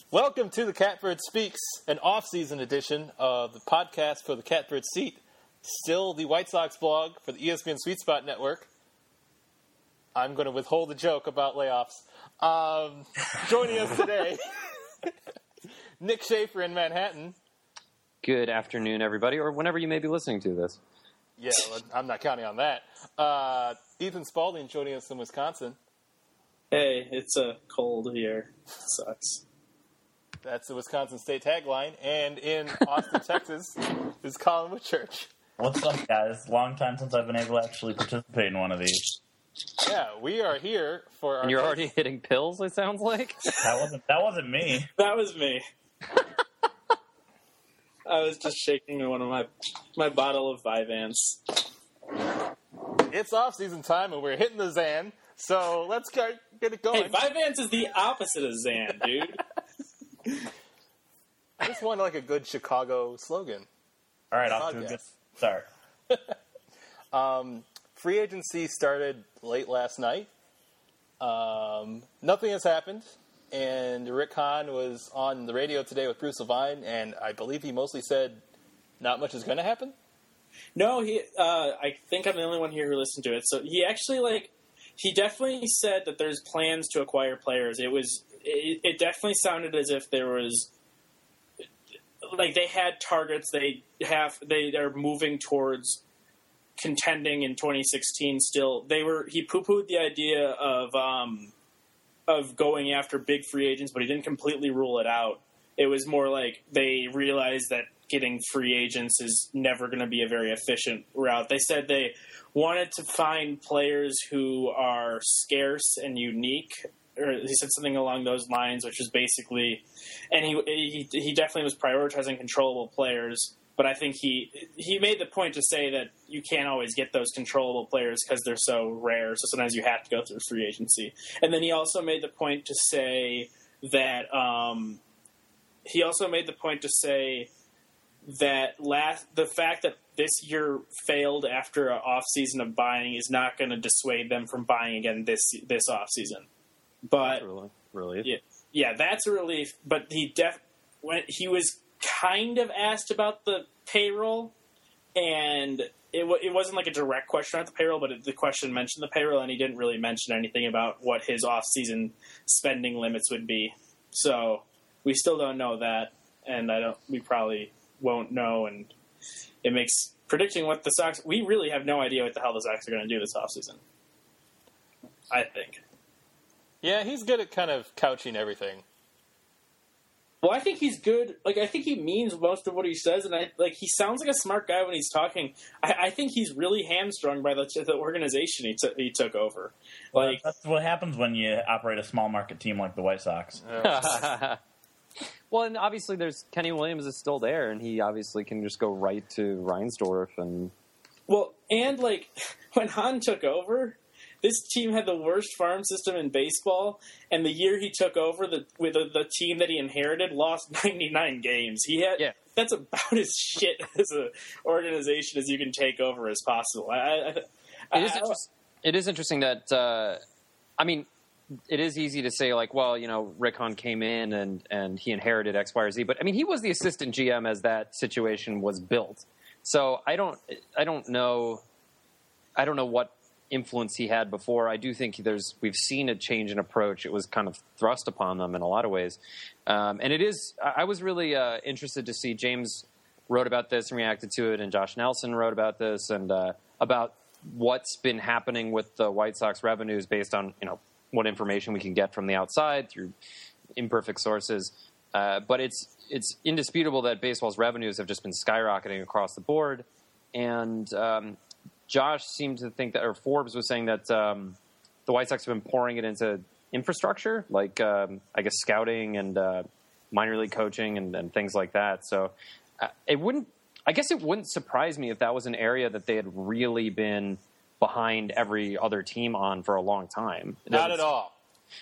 Welcome to the Catbird Speaks, an off-season edition of the podcast for the Catbird Seat. Still the White Sox blog for the ESPN Sweet Spot Network. I'm going to withhold the joke about layoffs. Joining us today, Nick Schaefer in Manhattan. Good afternoon, everybody, or whenever you may be listening to this. Yeah, well, I'm not counting on that. Ethan Spalding joining us in Wisconsin. Hey, it's cold here. It sucks. That's the Wisconsin State tagline. And in Austin, Texas, is Colin Whitchurch. What's up, guys? Long time since I've been able to actually participate in one of these. Yeah, we are here for our... And you're already hitting pills, it sounds like? That wasn't me. That was me. I was just shaking one of my bottle of Vyvanse. It's off-season time, and we're hitting the Zan, so let's get it going. Hey, Vyvanse is the opposite of Zan, dude. I just want like a good Chicago slogan. All right, off to a good start. Free agency started late last night. Nothing has happened, and Rick Hahn was on the radio today with Bruce Levine, and I believe he mostly said not much is going to happen. No, I think I'm the only one here who listened to it. So he actually he definitely said that there's plans to acquire players. It definitely sounded as if there was, they had targets. They are moving towards contending in 2016 still. He poo-pooed the idea of going after big free agents, but he didn't completely rule it out. It was more like they realized that getting free agents is never going to be a very efficient route. They said they wanted to find players who are scarce and unique, or he said something along those lines, which is basically, and he definitely was prioritizing controllable players. But I think he made the point to say that you can't always get those controllable players because they're so rare. So sometimes you have to go through free agency. And then he also made the point to say that the fact that this year failed after an off season of buying is not going to dissuade them from buying again this off season. But really, yeah, that's a relief. But when he was kind of asked about the payroll, and it wasn't like a direct question about the payroll, but the question mentioned the payroll, and he didn't really mention anything about what his off-season spending limits would be. So we still don't know that, and we probably won't know, and it makes predicting what the Sox... We really have no idea what the hell the Sox are going to do this offseason, I think. Yeah, he's good at kind of couching everything. Well, I think he's good. I think he means most of what he says, and he sounds like a smart guy when he's talking. I think he's really hamstrung by the organization he took over. That's what happens when you operate a small market team like the White Sox. Well, and obviously Kenny Williams is still there, and he obviously can just go right to Reinsdorf and. Well, and when Hahn took over, this team had the worst farm system in baseball, and the year he took over, the team that he inherited lost 99 games. That's about as shit as an organization as you can take over as possible. It is interesting that, it is easy to say, Rick Hahn came in and he inherited X, Y, or Z, but, he was the assistant GM as that situation was built. So I don't know what influence he had before. I do think we've seen a change in approach. It was kind of thrust upon them in a lot of ways. And I was really interested to see James wrote about this and reacted to it, and Josh Nelson wrote about this and about what's been happening with the White Sox revenues based on, what information we can get from the outside through imperfect sources. But it's indisputable that baseball's revenues have just been skyrocketing across the board. And Josh seemed to think that, or Forbes was saying that the White Sox have been pouring it into infrastructure, scouting and minor league coaching and things like that. So it wouldn't surprise me if that was an area that they had really been behind every other team on for a long time. Not at all.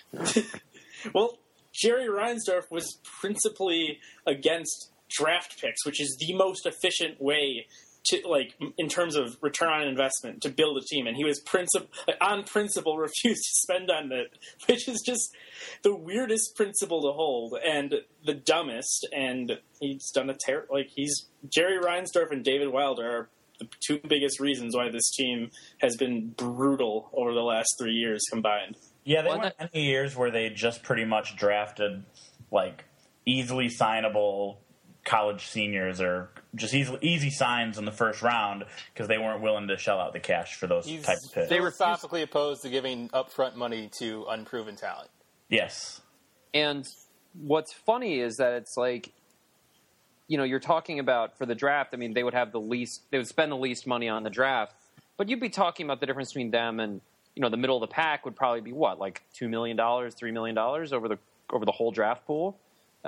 Well, Jerry Reinsdorf was principally against draft picks, which is the most efficient way in terms of return on investment to build a team, and he was on principle refused to spend on it, which is just the weirdest principle to hold and the dumbest. And he's done Jerry Reinsdorf and David Wilder are the two biggest reasons why this team has been brutal over the last 3 years combined. Yeah, they went many years where they just pretty much drafted easily signable college seniors or just easy signs in the first round because they weren't willing to shell out the cash for those type of picks. They were philosophically opposed to giving upfront money to unproven talent. Yes. And what's funny is that it's you're talking about for the draft, I mean, they would spend the least money on the draft, but you'd be talking about the difference between them and, the middle of the pack would probably be what, $2 million, $3 million over the whole draft pool.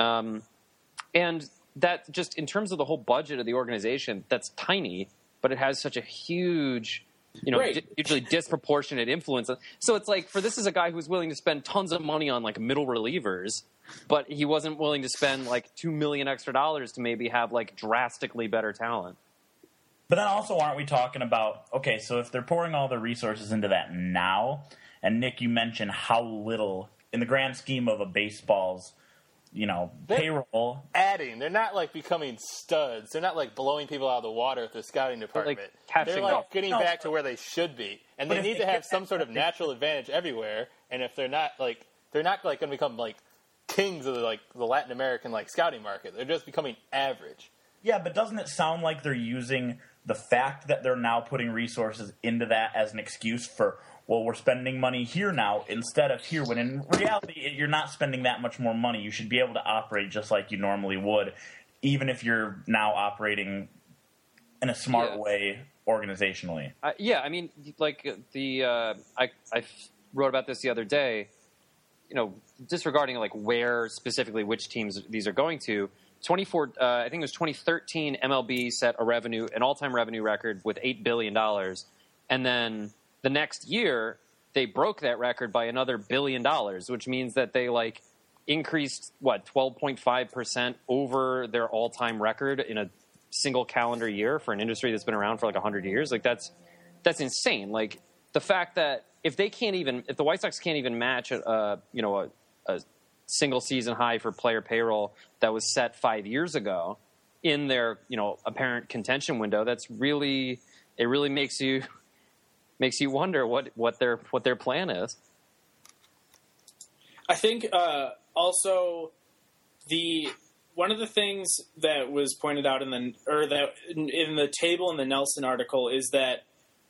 And that just in terms of the whole budget of the organization, that's tiny, but it has such a huge, right. Usually disproportionate influence. So it's for this is a guy who's willing to spend tons of money on middle relievers, but he wasn't willing to spend $2 million extra dollars to maybe have drastically better talent. But then also, aren't we talking about, okay, so if they're pouring all the resources into that now, and Nick, you mentioned how little, in the grand scheme of a baseball's, payroll. They're not becoming studs. They're not blowing people out of the water with the scouting department. They're getting back to where they should be. And they need to have some sort of natural advantage everywhere. And if they're not they're not going to become kings of the Latin American scouting market. They're just becoming average. Yeah, but doesn't it sound like they're using the fact that they're now putting resources into that as an excuse for, well, we're spending money here now instead of here, when in reality you're not spending that much more money. You should be able to operate just like you normally would, even if you're now operating in a smart way organizationally. I mean, I wrote about this the other day, disregarding where specifically which teams these are going to. I think it was 2013, MLB set an all-time revenue record with $8 billion. And then the next year, they broke that record by another $1 billion, which means that they increased 12.5% over their all-time record in a single calendar year for an industry that's been around for 100 years. That's insane. The fact that if the White Sox can't even match a single season high for player payroll that was set 5 years ago in their apparent contention window, it really makes you wonder what their plan is. I think also one of the things that was pointed out in the table in the Nelson article is that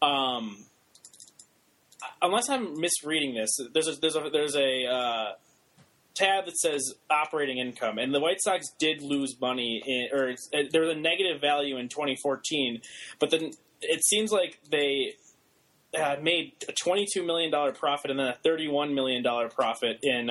unless I'm misreading this, there's a tab that says operating income, and the White Sox did lose money there was a negative value in 2014, but then it seems like they made a $22 million profit and then a $31 million profit in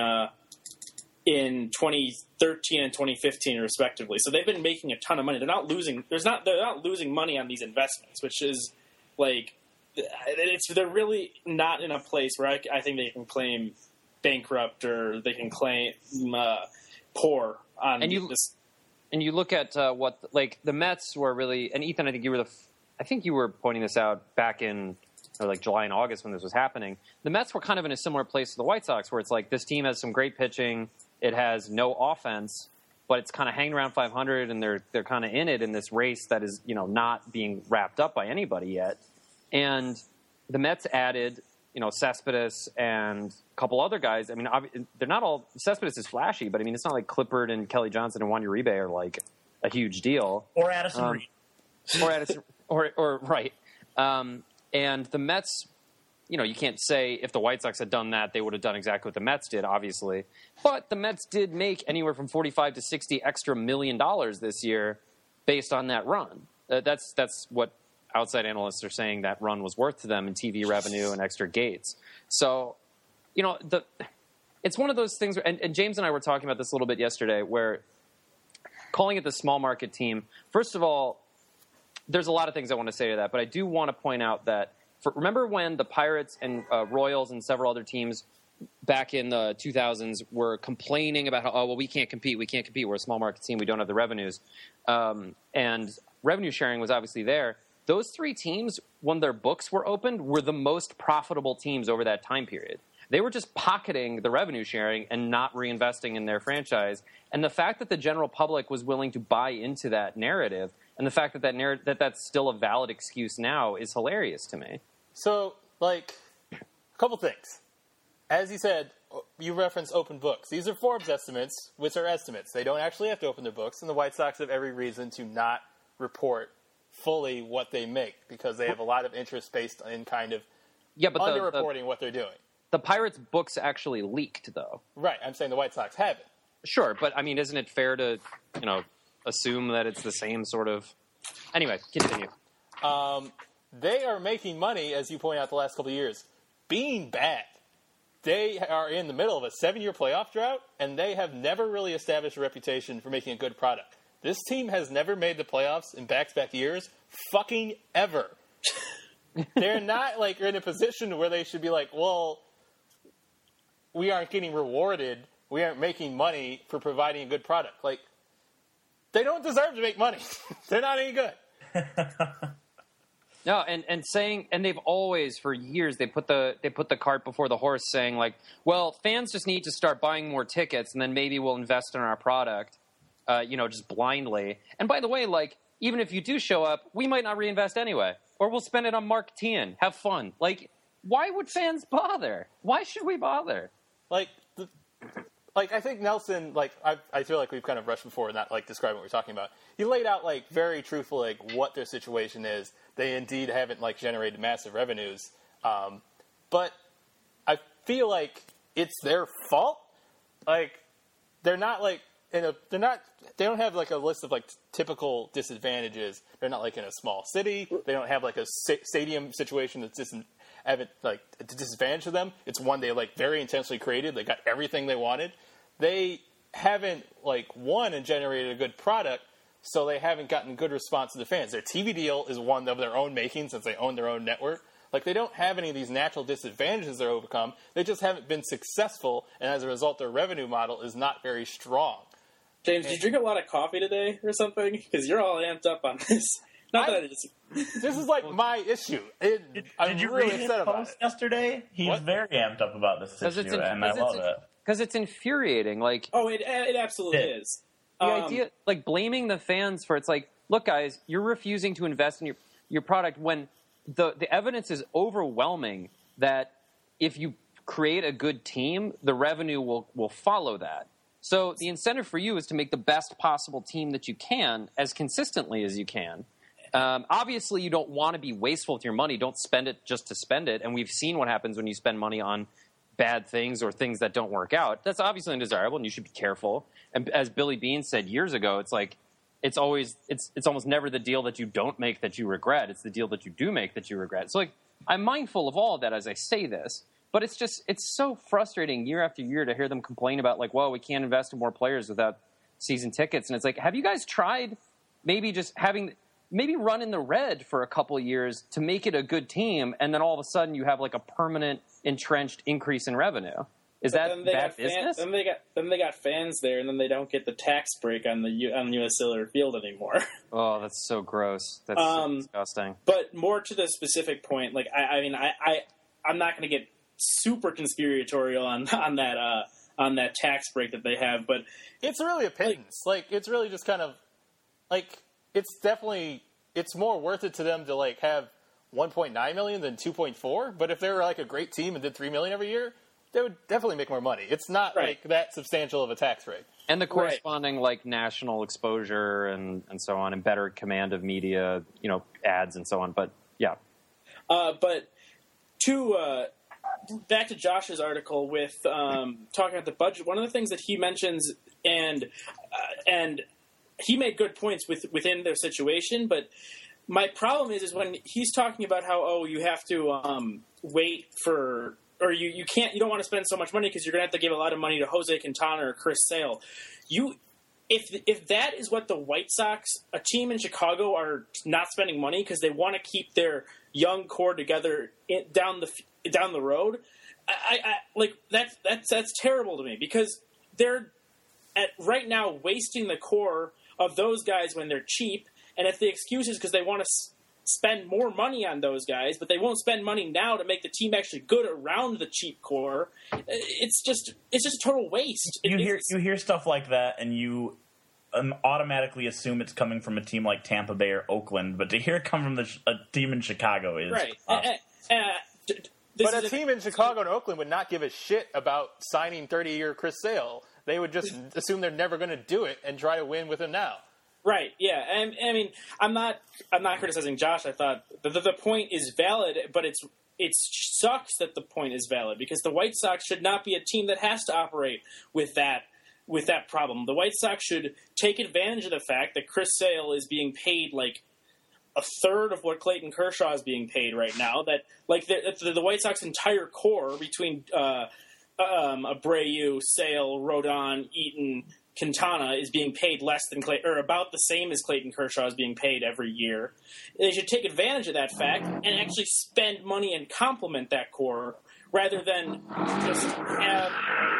2013 and 2015 respectively. So they've been making a ton of money. They're not losing money on these investments, which is they're really not in a place where I think they can claim bankrupt or they can claim poor on this. And you look at what the Mets were really, and Ethan, I think you were pointing this out back in July and August when this was happening. The Mets were kind of in a similar place to the White Sox, where it's this team has some great pitching, it has no offense, but it's kind of hanging around 500, and they're kind of in it in this race that is not being wrapped up by anybody yet. And the Mets added Cespedes and a couple other guys. I mean, they're not all. Cespedes is flashy, but I mean, it's not like Clippard and Kelly Johnson and Juan Uribe are a huge deal. Or Addison Reed. Or Addison, or right. And the Mets, you can't say if the White Sox had done that, they would have done exactly what the Mets did, obviously. But the Mets did make anywhere from $45 to $60 extra million this year based on that run. That's what outside analysts are saying that run was worth to them in TV revenue and extra gates. So, it's one of those things, and James and I were talking about this a little bit yesterday, where calling it the small market team, first of all, there's a lot of things I want to say to that, but I do want to point out that, remember when the Pirates and Royals and several other teams back in the 2000s were complaining about how, we can't compete, we're a small market team, we don't have the revenues, and revenue sharing was obviously there. those three teams, when their books were opened, were the most profitable teams over that time period. They were just pocketing the revenue sharing and not reinvesting in their franchise. And the fact that the general public was willing to buy into that narrative, and the fact that that's still a valid excuse now, is hilarious to me. So, like, a couple things. As you said, you referenced open books. These are Forbes estimates, which are estimates. They don't actually have to open their books, and the White Sox have every reason to not report fully what they make because they have a lot of interest based in kind of underreporting what they're doing. The Pirates' books actually leaked, though. Right. I'm saying the White Sox haven't. Sure, but, I mean, isn't it fair to, assume that it's the same sort of... Anyway, continue. They are making money, as you point out, the last couple of years, being bad. They are in the middle of a 7-year playoff drought, and they have never really established a reputation for making a good product. This team has never made the playoffs in back-to-back years, fucking ever. They're not, like, in a position where they should be like, well, we aren't getting rewarded, we aren't making money for providing a good product. Like, they don't deserve to make money. They're not any good. No, and they've always, for years, they put the cart before the horse, saying like, well, fans just need to start buying more tickets, and then maybe we'll invest in our product, just blindly. And by the way, like, even if you do show up, we might not reinvest anyway, or we'll spend it on marketing, have fun. Like, why would fans bother? Why should we bother? Like, I think Nelson, like, I feel like we've kind of rushed before and not, like, describing what we're talking about. He laid out, like, very truthfully, like, what their situation is. They indeed haven't, like, generated massive revenues. But I feel like it's their fault. Like, they're not, like, they don't have, like, a list of, like, typical disadvantages. They're not, like, in a small city. They don't have, like, a stadium situation that's a disadvantage to them. It's one they, like, very intentionally created. They got everything they wanted. They haven't, like, won and generated a good product, so they haven't gotten good response to the fans. Their TV deal is one of their own making since they own their own network. Like, they don't have any of these natural disadvantages they're overcome. They just haven't been successful, and as a result, their revenue model is not very strong. James, did you drink a lot of coffee today or something? Because you're all amped up on this. Not that it is. This is, like, my issue. I'm Did you really read his upset about post it. yesterday? He's very amped up about this issue, and I love it. Because it's infuriating. Like, Oh, it absolutely is. the idea, like, blaming the fans for, it's like, look, guys, you're refusing to invest in your product when the evidence is overwhelming that if you create a good team, the revenue will follow that. So the incentive for you is to make the best possible team that you can as consistently as you can. Obviously, you don't want to be wasteful with your money. Don't spend it just to spend it. And we've seen what happens when you spend money on bad things or things that don't work out. That's obviously undesirable, and you should be careful. And as Billy Beane said years ago, it's like it's almost never the deal that you don't make that you regret. It's the deal that you do make that you regret. So, like, I'm mindful of all of that as I say this. But it's so frustrating year after year to hear them complain about, like, well, we can't invest in more players without season tickets. And it's like, have you guys tried maybe run in the red for a couple of years to make it a good team, and then all of a sudden you have, like, a permanent entrenched increase in revenue? Is that bad business? Then they got fans there, and then they don't get the tax break on US Cellular Field anymore. Oh, that's so gross. That's so disgusting. But more to the specific point, like, I'm not going to get super conspiratorial on that tax break that they have, but It's really a pittance. Like, it's really just kind of, like, it's more worth it to them to, like, have 1.9 million than 2.4. But if they were, like, a great team and did 3 million every year, they would definitely make more money. It's not, like, that substantial of a tax rate. And the corresponding, like, national exposure and so on, and better command of media, ads and so on. But, yeah. But back to Josh's article with talking about the budget, one of the things that he mentions, and he made good points within their situation, but my problem is when he's talking about how, you have to wait for, or you don't want to spend so much money because you're going to have to give a lot of money to Jose Quintana or Chris Sale. If that is what the White Sox, a team in Chicago, are not spending money because they want to keep their young core together down the road, I like that's terrible to me, because they're right now wasting the core of those guys when they're cheap, and if the excuse is because they want to spend more money on those guys, but they won't spend money now to make the team actually good around the cheap core. It's just a total waste. You hear stuff like that, and you automatically assume it's coming from a team like Tampa Bay or Oakland, but to hear it come from a team in Chicago is right. But a team in Chicago and Oakland would not give a shit about signing 30-year Chris Sale. They would just assume they're never going to do it and try to win with him now. Right. Yeah. And I mean, I'm not criticizing Josh. I thought the point is valid, but it sucks that the point is valid because the White Sox should not be a team that has to operate with that problem. The White Sox should take advantage of the fact that Chris Sale is being paid like a third of what Clayton Kershaw is being paid right now. That like the White Sox entire core between Abreu, Sale, Rodon, Eaton, Quintana is being paid less than or about the same as Clayton Kershaw is being paid every year. They should take advantage of that fact and actually spend money and complement that core rather than just have.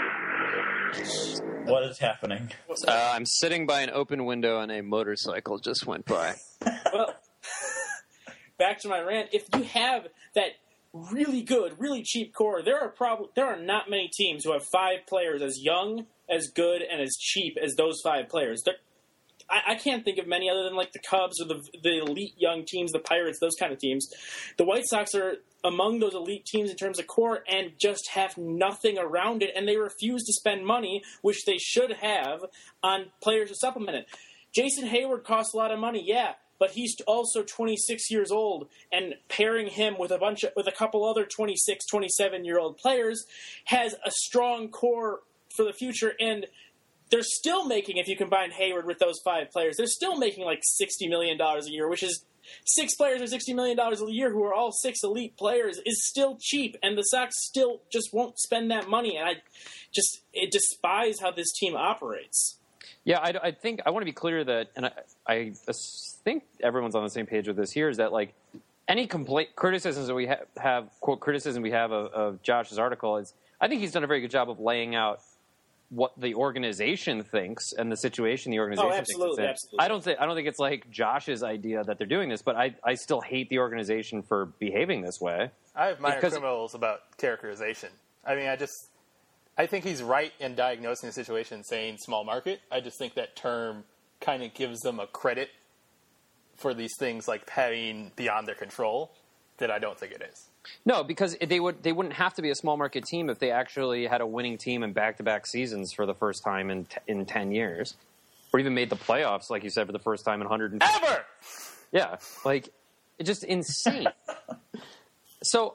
What is happening? I'm sitting by an open window and a motorcycle just went by. Well, back to my rant. If you have that really good, really cheap core, there are not many teams who have 5 players as young, as good, and as cheap as those 5 players. I can't think of many other than like the Cubs or the elite young teams, the Pirates, those kind of teams. The White Sox are among those elite teams in terms of core and just have nothing around it, and they refuse to spend money, which they should have, on players to supplement it. Jason Hayward costs a lot of money, yeah, but he's also 26 years old, and pairing him with a couple other 26, 27-year-old players has a strong core for the future, and they're still making, if you combine Hayward with those 5 players, they're still making like $60 million a year, which is 6 players or $60 million a year who are all 6 elite players is still cheap, and the Sox still just won't spend that money, and I despise how this team operates. Yeah, I think I want to be clear that, and I think everyone's on the same page with this here, is that like any criticisms that we have quote criticism we have of Josh's article is I think he's done a very good job of laying out what the organization thinks and the situation the organization thinks. Absolutely. I don't think it's like Josh's idea that they're doing this, but I still hate the organization for behaving this way. I have minor criminals about characterization. I mean, I think he's right in diagnosing the situation saying small market. I just think that term kind of gives them a credit for these things like having beyond their control that I don't think it is. No, because they wouldn't have to be a small market team if they actually had a winning team in back-to-back seasons for the first time in 10 years. Or even made the playoffs, like you said, for the first time in 100 Ever! Yeah, like, it's just insane. So,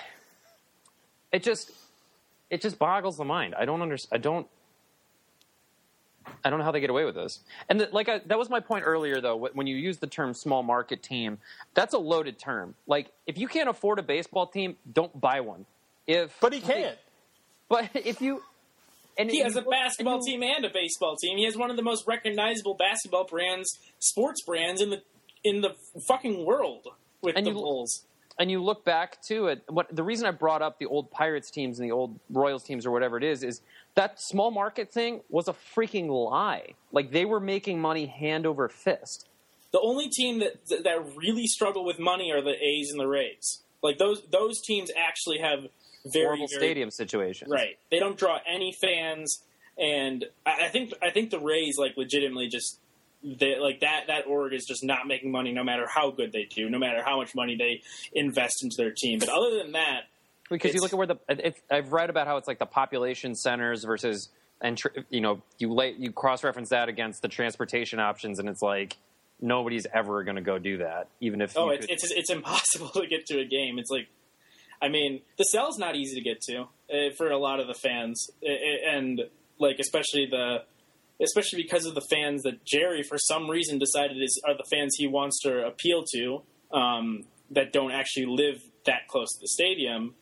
it just boggles the mind. I don't understand. I don't know how they get away with this. And that was my point earlier, though. When you use the term "small market team," that's a loaded term. Like, if you can't afford a baseball team, don't buy one. But he can. But if you, he has a basketball team and a baseball team. He has one of the most recognizable basketball brands, sports brands in the fucking world with the Bulls. And you look back to it. The reason I brought up the old Pirates teams and the old Royals teams or whatever it is that small market thing was a freaking lie. Like, they were making money hand over fist. The only team that really struggle with money are the A's and the Rays. Like, those teams actually have horrible stadium situations. Right. They don't draw any fans, and I think the Rays like legitimately just that org is just not making money no matter how good they do, no matter how much money they invest into their team. But other than that, because you look at where I've read about how it's like the population centers versus, and you cross-reference that against the transportation options, and it's like nobody's ever going to go do that, even if. It's impossible to get to a game. It's like, I mean, the cell's not easy to get to for a lot of the fans, and like especially because of the fans that Jerry for some reason decided are the fans he wants to appeal to, that don't actually live that close to the stadium.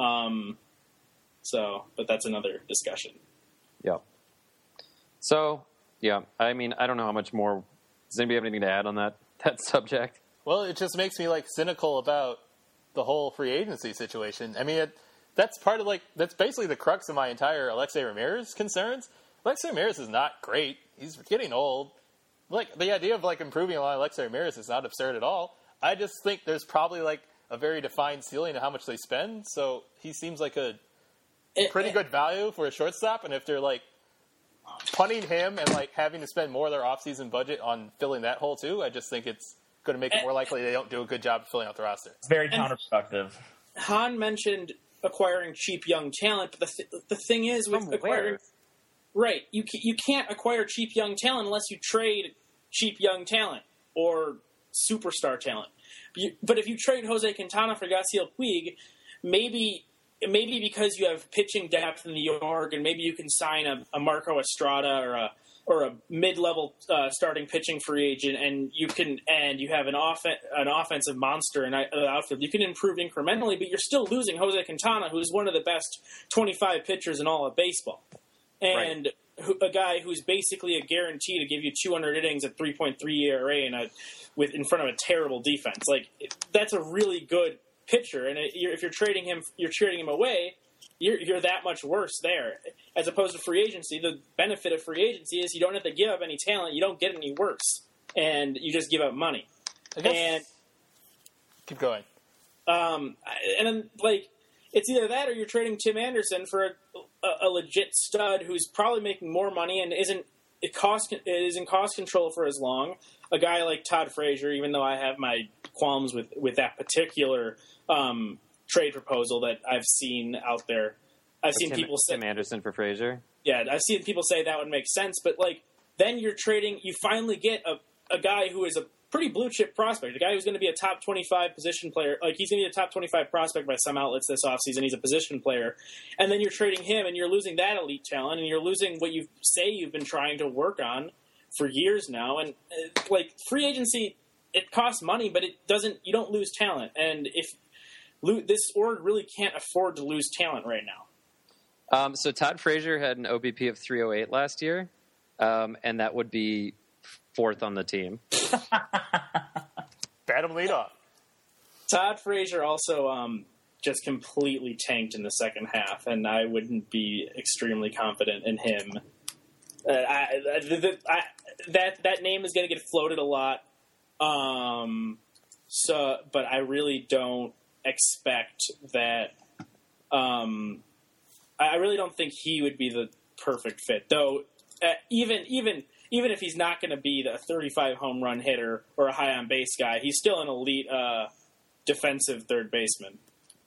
But that's another discussion. Yeah. So, yeah, I mean, I don't know how much more. Does anybody have anything to add on that subject? Well, it just makes me cynical about the whole free agency situation. I mean, that's basically the crux of my entire Alexei Ramirez concerns. Alexei Ramirez is not great. He's getting old. Like, the idea of improving on Alexei Ramirez is not absurd at all. I just think there's probably like a very defined ceiling to how much they spend. So he seems like a pretty good value for a shortstop. And if they're like punting him and like having to spend more of their offseason budget on filling that hole too, I just think it's going to make it more likely they don't do a good job of filling out the roster. It's very counterproductive. Han mentioned acquiring cheap young talent, but the thing is with acquiring, right? You can't acquire cheap young talent unless you trade cheap young talent or superstar talent. But if you trade Jose Quintana for Yasiel Puig, maybe because you have pitching depth in New York, and maybe you can sign a Marco Estrada or a mid-level starting pitching free agent, and you have an offensive monster in the outfield. You can improve incrementally, but you're still losing Jose Quintana, who's one of the best 25 pitchers in all of baseball, and a guy who's basically a guarantee to give you 200 innings at 3.3 ERA in front of a terrible defense. Like, that's a really good pitcher, and if you're trading him away. You're that much worse there. As opposed to free agency, the benefit of free agency is you don't have to give up any talent. You don't get any worse. And you just give up money. And keep going. And then, like, it's either that or you're trading Tim Anderson for a legit stud who's probably making more money and is in cost control for as long. A guy like Todd Frazier, even though I have my qualms with that particular trade proposal that I've seen out there. I've seen people say Tim Anderson for Frazier. Yeah, I've seen people say that would make sense, but like then you finally get a guy who is a pretty blue chip prospect, a guy who's going to be a top 25 position player. Like he's going to be a top 25 prospect by some outlets this offseason. He's a position player. And then you're trading him and you're losing that elite talent and you're losing what you say you've been trying to work on for years now. And like free agency, it costs money, but you don't lose talent. And this org really can't afford to lose talent right now. So Todd Frazier had an OBP of 308 last year, and that would be fourth on the team. Bat him lead off. Todd Frazier also just completely tanked in the second half, and I wouldn't be extremely confident in him. That name is going to get floated a lot. But I really don't expect that. I really don't think he would be the perfect fit, though. Even if he's not going to be the 35 home run hitter or a high on base guy, he's still an elite defensive third baseman.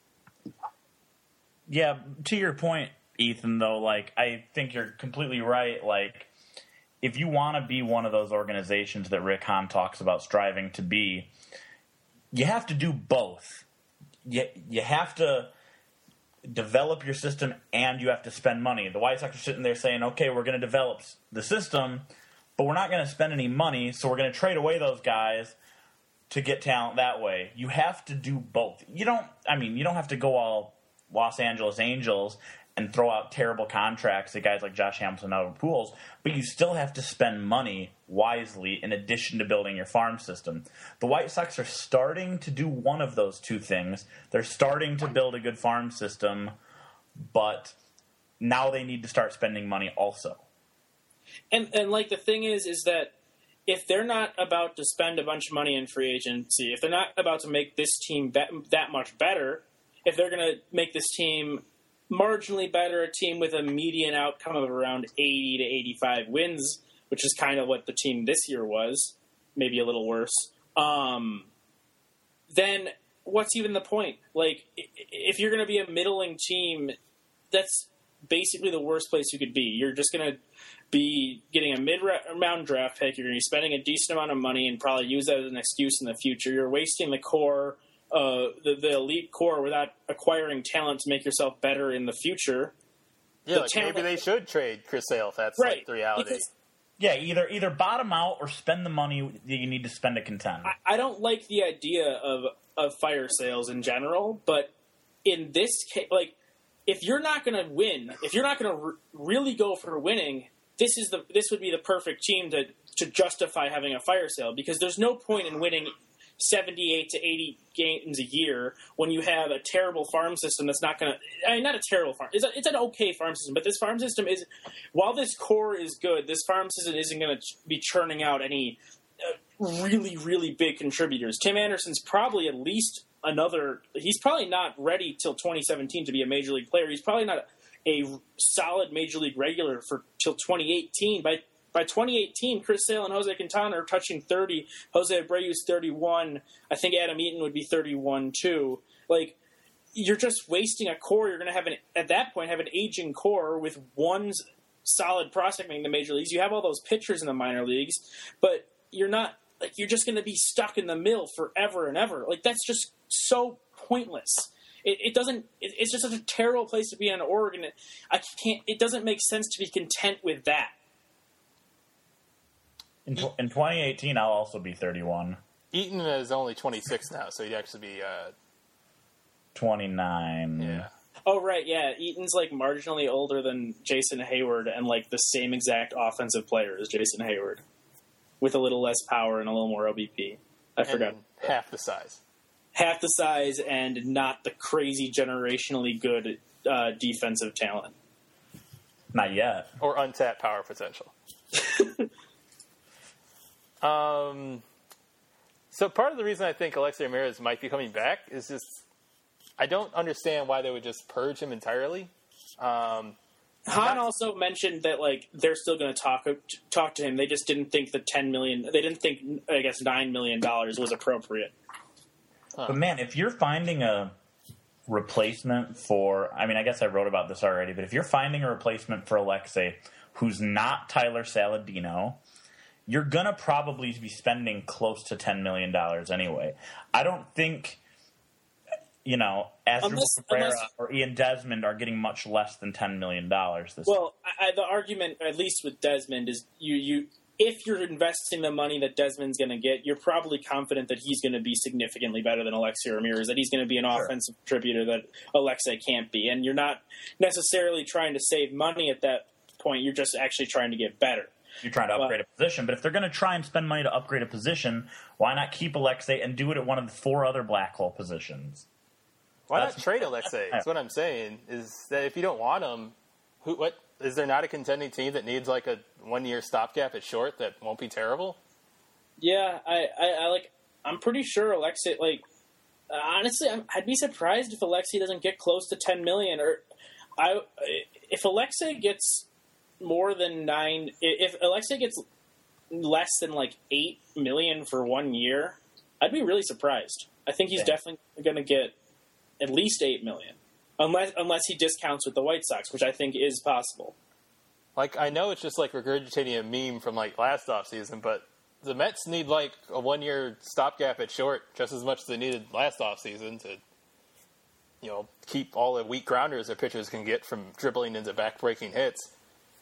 Yeah, to your point, Ethan, though, like I think you're completely right. Like, if you want to be one of those organizations that Rick Hahn talks about striving to be, you have to do both. You have to develop your system and you have to spend money. The White Sox are sitting there saying, okay, we're going to develop the system, but we're not going to spend any money, so we're going to trade away those guys to get talent that way. You have to do both. You don't have to go all Los Angeles Angels and throw out terrible contracts to guys like Josh Hamilton and Albert Pujols, but you still have to spend money wisely in addition to building your farm system. The White Sox are starting to do one of those two things. They're starting to build a good farm system, but now they need to start spending money also. And like the thing is that if they're not about to spend a bunch of money in free agency, if they're not about to make this team that much better, if they're going to make this team marginally better, a team with a median outcome of around 80 to 85 wins, which is kind of what the team this year was, maybe a little worse, then what's even the point? Like, if you're going to be a middling team, that's basically the worst place you could be. You're just going to be getting a mid-round draft pick. You're going to be spending a decent amount of money and probably use that as an excuse in the future. You're wasting the core the elite core without acquiring talent to make yourself better in the future. Yeah, like maybe they should trade Chris Sale if that's right. Like the reality. Because, either bottom out or spend the money that you need to spend to contend. I don't like the idea of fire sales in general, but in this case, like, if you're not going to win, if you're not going to really go for winning, this would be the perfect team to justify having a fire sale, because there's no point in winning 78 to 80 games a year when you have a terrible farm system that's not going to... I mean, not a terrible farm. It's an okay farm system, but this farm system is... While this core is good, this farm system isn't going to be churning out any really, really big contributors. Tim Anderson's probably at least he's probably not ready till 2017 to be a major league player. He's probably not a solid major league regular till 2018. By 2018, Chris Sale and Jose Quintana are touching 30. Jose Abreu's 31. I think Adam Eaton would be 31 too. Like, you're just wasting a core. You're going to at that point have an aging core with one solid prospect making the major leagues. You have all those pitchers in the minor leagues, but you're not, like, you're just going to be stuck in the middle forever and ever. Like, that's just so pointless. It doesn't. It's just such a terrible place to be in Oregon. It doesn't make sense to be content with that. In 2018, I'll also be 31. Eaton is only 26 now, so he'd actually be 29. Yeah. Oh, right, yeah. Eaton's, like, marginally older than Jason Hayward and, like, the same exact offensive player as Jason Hayward, with a little less power and a little more OBP. I forgot. Half the size. Half the size and not the crazy generationally good defensive talent. Not yet. Or untapped power potential. So part of the reason I think Alexei Ramirez might be coming back is just I don't understand why they would just purge him entirely. Hahn also mentioned that, like, they're still going to talk to him. They just didn't think the $10 million. They didn't think, I guess, $9 million was appropriate. But man, if you're finding a replacement for, I mean, I guess I wrote about this already, but if you're finding a replacement for Alexei who's not Tyler Saladino, you're going to probably be spending close to $10 million anyway. I don't think, Asdrubal Cabrera or Ian Desmond are getting much less than $10 million this year. Well, the argument, at least with Desmond, is if you're investing the money that Desmond's going to get, you're probably confident that he's going to be significantly better than Alexei Ramirez, that he's going to be an offensive contributor that Alexei can't be. And you're not necessarily trying to save money at that point. You're just actually trying to get better. You're trying to upgrade a position. But if they're going to try and spend money to upgrade a position, why not keep Alexei and do it at one of the 4 other black hole positions? Why not trade Alexei? That's what I'm saying, is that if you don't want him, what is there not a contending team that needs like a 1-year stopgap at short that won't be terrible? Yeah, I'm pretty sure Alexei, honestly, I'd be surprised if Alexei doesn't get close to $10 million, if Alexei gets more than if Alexei gets less than like $8 million for 1 year, I'd be really surprised. I think he's definitely going to get at least $8 million. Unless he discounts with the White Sox, which I think is possible. Like, I know it's just like regurgitating a meme from like last offseason, but the Mets need like a 1-year stopgap at short just as much as they needed last offseason to, keep all the weak grounders their pitchers can get from dribbling into back-breaking hits.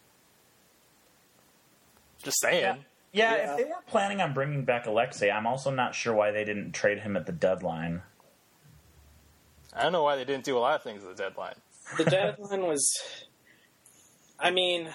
Just saying. Yeah, if they weren't planning on bringing back Alexei, I'm also not sure why they didn't trade him at the deadline. I don't know why they didn't do a lot of things at the deadline. The deadline was, I mean,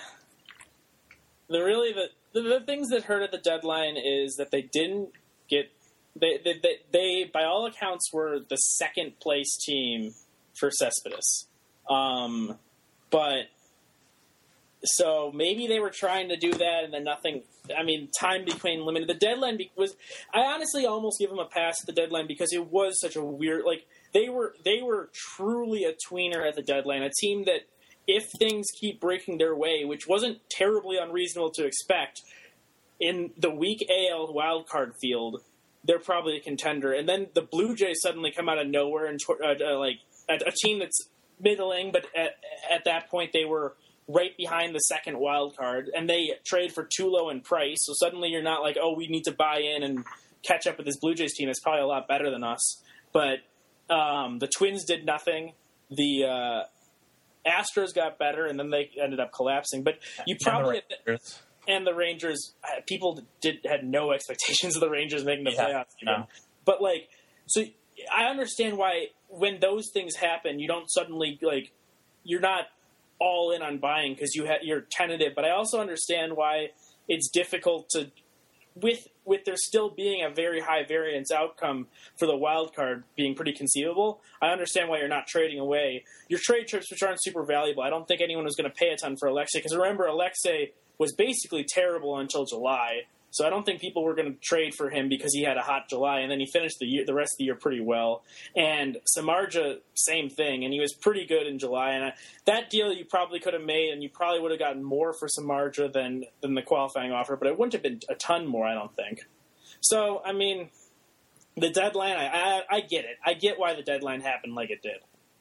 the things that hurt at the deadline is that they didn't get they by all accounts were the second place team for Cespedes, but so maybe they were trying to do that and then nothing. I mean, time became limited. The deadline was. I honestly almost give them a pass at the deadline because it was such a weird They were truly a tweener at the deadline, a team that, if things keep breaking their way, which wasn't terribly unreasonable to expect, in the weak AL wildcard field, they're probably a contender. And then the Blue Jays suddenly come out of nowhere and a team that's middling, but at that point they were right behind the second wild card, and they trade for Tulo and Price. So suddenly you're not like, oh, we need to buy in and catch up with this Blue Jays team. It's probably a lot better than us, but. The Twins did nothing. The Astros got better, and then they ended up collapsing. But you probably and the Rangers. People had no expectations of the Rangers making the playoffs. No. But so I understand why when those things happen, you don't suddenly you're not all in on buying because you're tentative. But I also understand why it's difficult to. With there still being a very high variance outcome for the wild card being pretty conceivable, I understand why you're not trading away your trade trips, which aren't super valuable. I don't think anyone was going to pay a ton for Alexei because remember, Alexei was basically terrible until July. So I don't think people were going to trade for him because he had a hot July, and then he finished the rest of the year pretty well. And Samardzija, same thing, and he was pretty good in July. And that deal you probably could have made, and you probably would have gotten more for Samardzija than the qualifying offer, but it wouldn't have been a ton more, I don't think. So, I mean, the deadline, I get it. I get why the deadline happened like it did.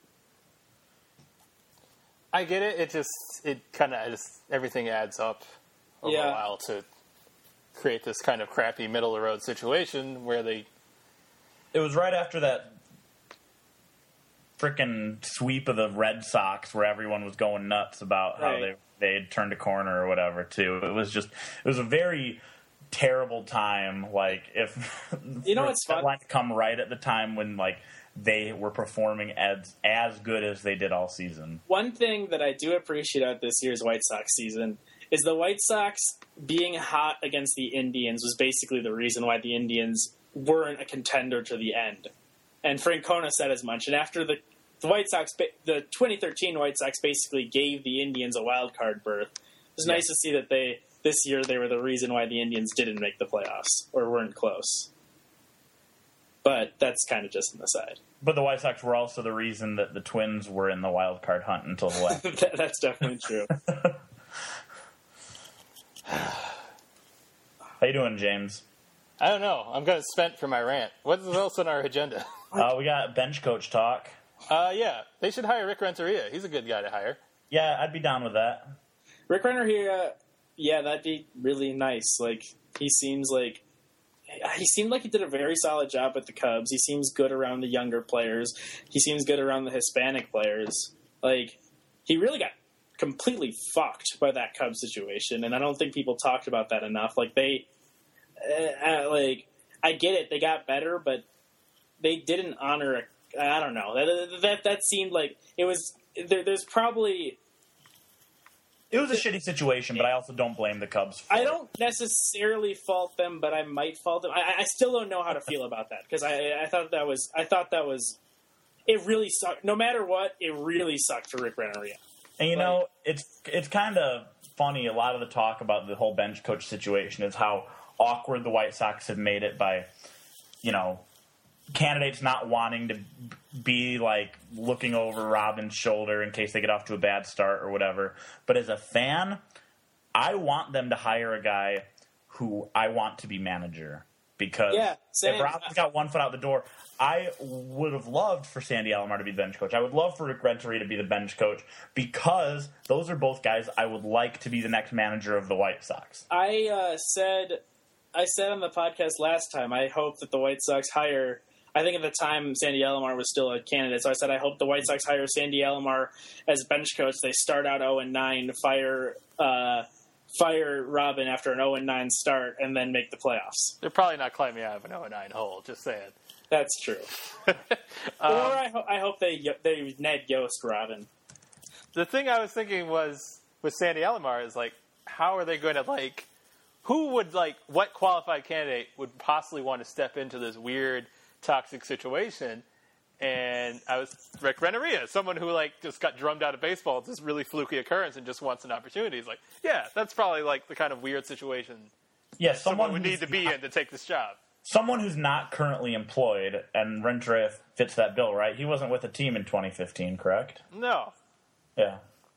I get it. Everything adds up over a while to create this kind of crappy middle of the road situation where they. It was right after that frickin' sweep of the Red Sox where everyone was going nuts about how they had turned a corner or whatever too. It was a very terrible time. Like if it's fun to come right at the time when like they were performing as good as they did all season. One thing that I do appreciate about this year's White Sox season is the White Sox being hot against the Indians was basically the reason why the Indians weren't a contender to the end. And Francona said as much. And after the White Sox, the 2013 White Sox basically gave the Indians a wild card berth. It was nice to see that this year they were the reason why the Indians didn't make the playoffs or weren't close. But that's kind of just an aside. But the White Sox were also the reason that the Twins were in the wild card hunt until the last. That's definitely true. How you doing, James? I don't know. I'm going to spent for my rant. What else on our agenda? We got bench coach talk. Yeah. They should hire Rick Renteria. He's a good guy to hire. Yeah, I'd be down with that. Rick Renteria, that'd be really nice. Like, he seemed like he did a very solid job with the Cubs. He seems good around the younger players. He seems good around the Hispanic players. Like, he really got completely fucked by that Cubs situation, and I don't think people talked about that enough. Like, I get it, they got better, but they didn't honor. I don't know. That seemed like it was. There's probably. It was a shitty situation, but I also don't blame the Cubs. I don't necessarily fault them, but I might fault them. I still don't know how to feel about that because I thought that was. It really sucked. No matter what, it really sucked for Rick Renteria. And it's kind of funny. A lot of the talk about the whole bench coach situation is how awkward the White Sox have made it by, candidates not wanting to be like looking over Robin's shoulder in case they get off to a bad start or whatever. But as a fan, I want them to hire a guy who I want to be manager because if Robin's got one foot out the door, I would have loved for Sandy Alomar to be the bench coach. I would love for Rick Renteria to be the bench coach because those are both guys I would like to be the next manager of the White Sox. I said on the podcast last time, I hope that the White Sox hire. I think at the time Sandy Alomar was still a candidate, so I said I hope the White Sox hire Sandy Alomar as bench coach. They start out 0-9, fire Robin after an 0-9 start, and then make the playoffs. They're probably not climbing out of an 0-9 hole. Just saying. That's true. Or I hope they Ned Yost Robin. The thing I was thinking was with Sandy Alomar is like, how are they going to what qualified candidate would possibly want to step into this weird toxic situation? And I was Rick Renteria, someone who just got drummed out of baseball. It's this really fluky occurrence and just wants an opportunity. He's like, yeah, that's probably the kind of weird situation someone would need to be in to take this job. Someone who's not currently employed, and Renteria fits that bill, right? He wasn't with a team in 2015, correct? No. Yeah.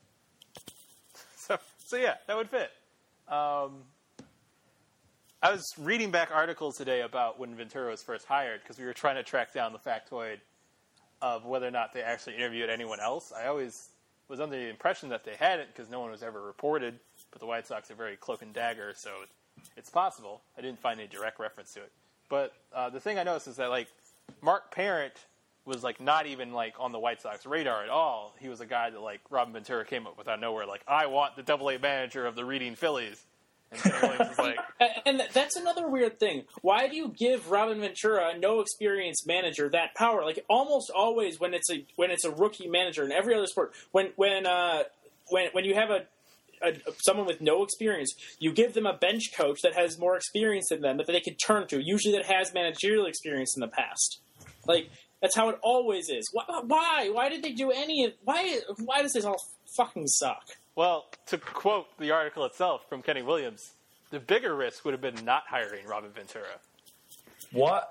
So yeah, that would fit. I was reading back articles today about when Ventura was first hired because we were trying to track down the factoid of whether or not they actually interviewed anyone else. I always was under the impression that they hadn't because no one was ever reported, but the White Sox are very cloak and dagger, so it's possible. I didn't find any direct reference to it. But the thing I noticed is that Mark Parent was not even on the White Sox radar at all. He was a guy that Robin Ventura came up with out of nowhere. I want the AA manager of the Reading Phillies. And Kenny Williams is and that's another weird thing. Why do you give Robin Ventura, a no experienced manager, that power? Almost always when it's a rookie manager in every other sport, when you have someone with no experience, you give them a bench coach that has more experience than them that they can turn to, usually that has managerial experience in the past. That's how it always is. Why? Why did they do any of... Why does this all fucking suck? Well, to quote the article itself from Kenny Williams, The bigger risk would have been not hiring Robin Ventura. What?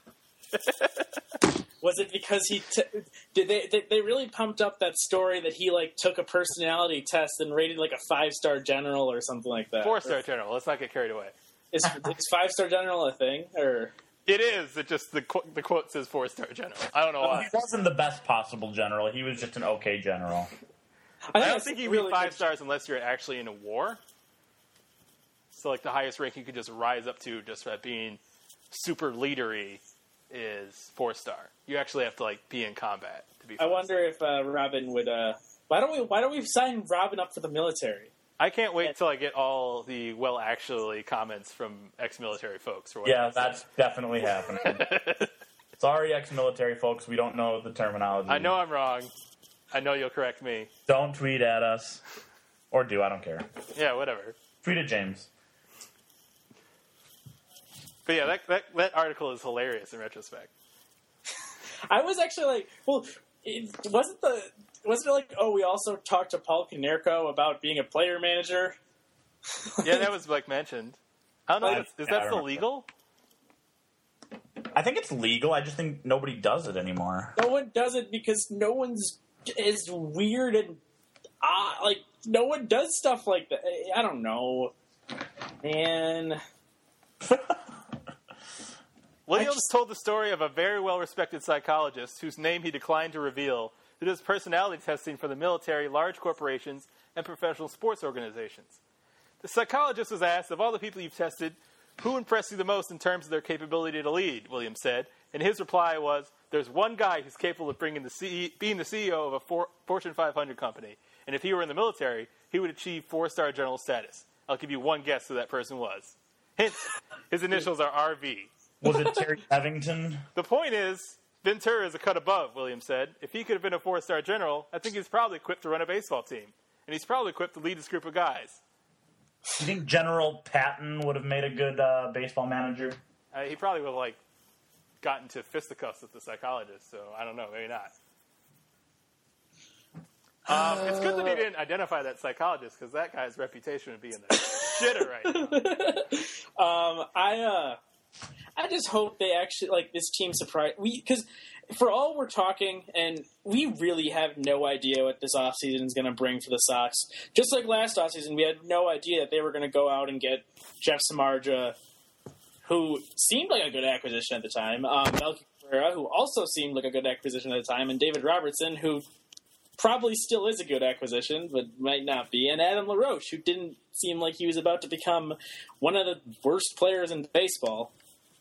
Was it because did they really pumped up that story that he like took a personality test and rated like a 5-star general or something like that? 4-star general. Let's not get carried away. Is 5-star general a thing or? It is. It just the quote says 4-star general. I don't know why. He wasn't the best possible general. He was just an okay general. I don't think you really 5 stars unless you're actually in a war. So like the highest rank you could just rise up to just by being super leadery is 4-star. You actually have to like be in combat to be. I wonder if Robin would. Why don't we sign Robin up for the military? I can't wait till I get all the actually comments from ex-military folks. For what Yeah, that's definitely happening. Sorry, ex-military folks, we don't know the terminology. I know I'm wrong. I know you'll correct me. Don't tweet at us. Or do, I don't care. Yeah, whatever. Tweet at James. But yeah, that article is hilarious in retrospect. I was actually like, well, wasn't it like, oh, we also talked to Paul Konerko about being a player manager? Yeah, that was like mentioned. I don't know. Is that still legal? I think it's legal. I just think nobody does it anymore. No one does it because no one's is weird and like no one does stuff like that. I don't know, man. Williams told the story of a very well-respected psychologist whose name he declined to reveal who does personality testing for the military, large corporations, and professional sports organizations. The psychologist was asked, of all the people you've tested, who impressed you the most in terms of their capability to lead, Williams said. And his reply was, there's one guy who's capable of being the CEO of a Fortune 500 company. And if he were in the military, he would achieve 4-star general status. I'll give you one guess who that person was. Hint, his initials are RV. Was it Terry Covington? The point is, Ventura is a cut above, Williams said. If he could have been a 4-star general, I think he's probably equipped to run a baseball team. And he's probably equipped to lead this group of guys. You think General Patton would have made a good baseball manager? He probably would have, gotten to fisticuffs with the psychologist, so I don't know, maybe not. It's good that he didn't identify that psychologist, because that guy's reputation would be in the shitter right now. I just hope they actually, this team surprise... Because for all we're talking, and we really have no idea what this offseason is going to bring for the Sox. Just like last offseason, we had no idea that they were going to go out and get Jeff Samardzija, who seemed like a good acquisition at the time, Melky Cabrera, who also seemed like a good acquisition at the time, and David Robertson, who probably still is a good acquisition, but might not be, and Adam LaRoche, who didn't seem like he was about to become one of the worst players in baseball.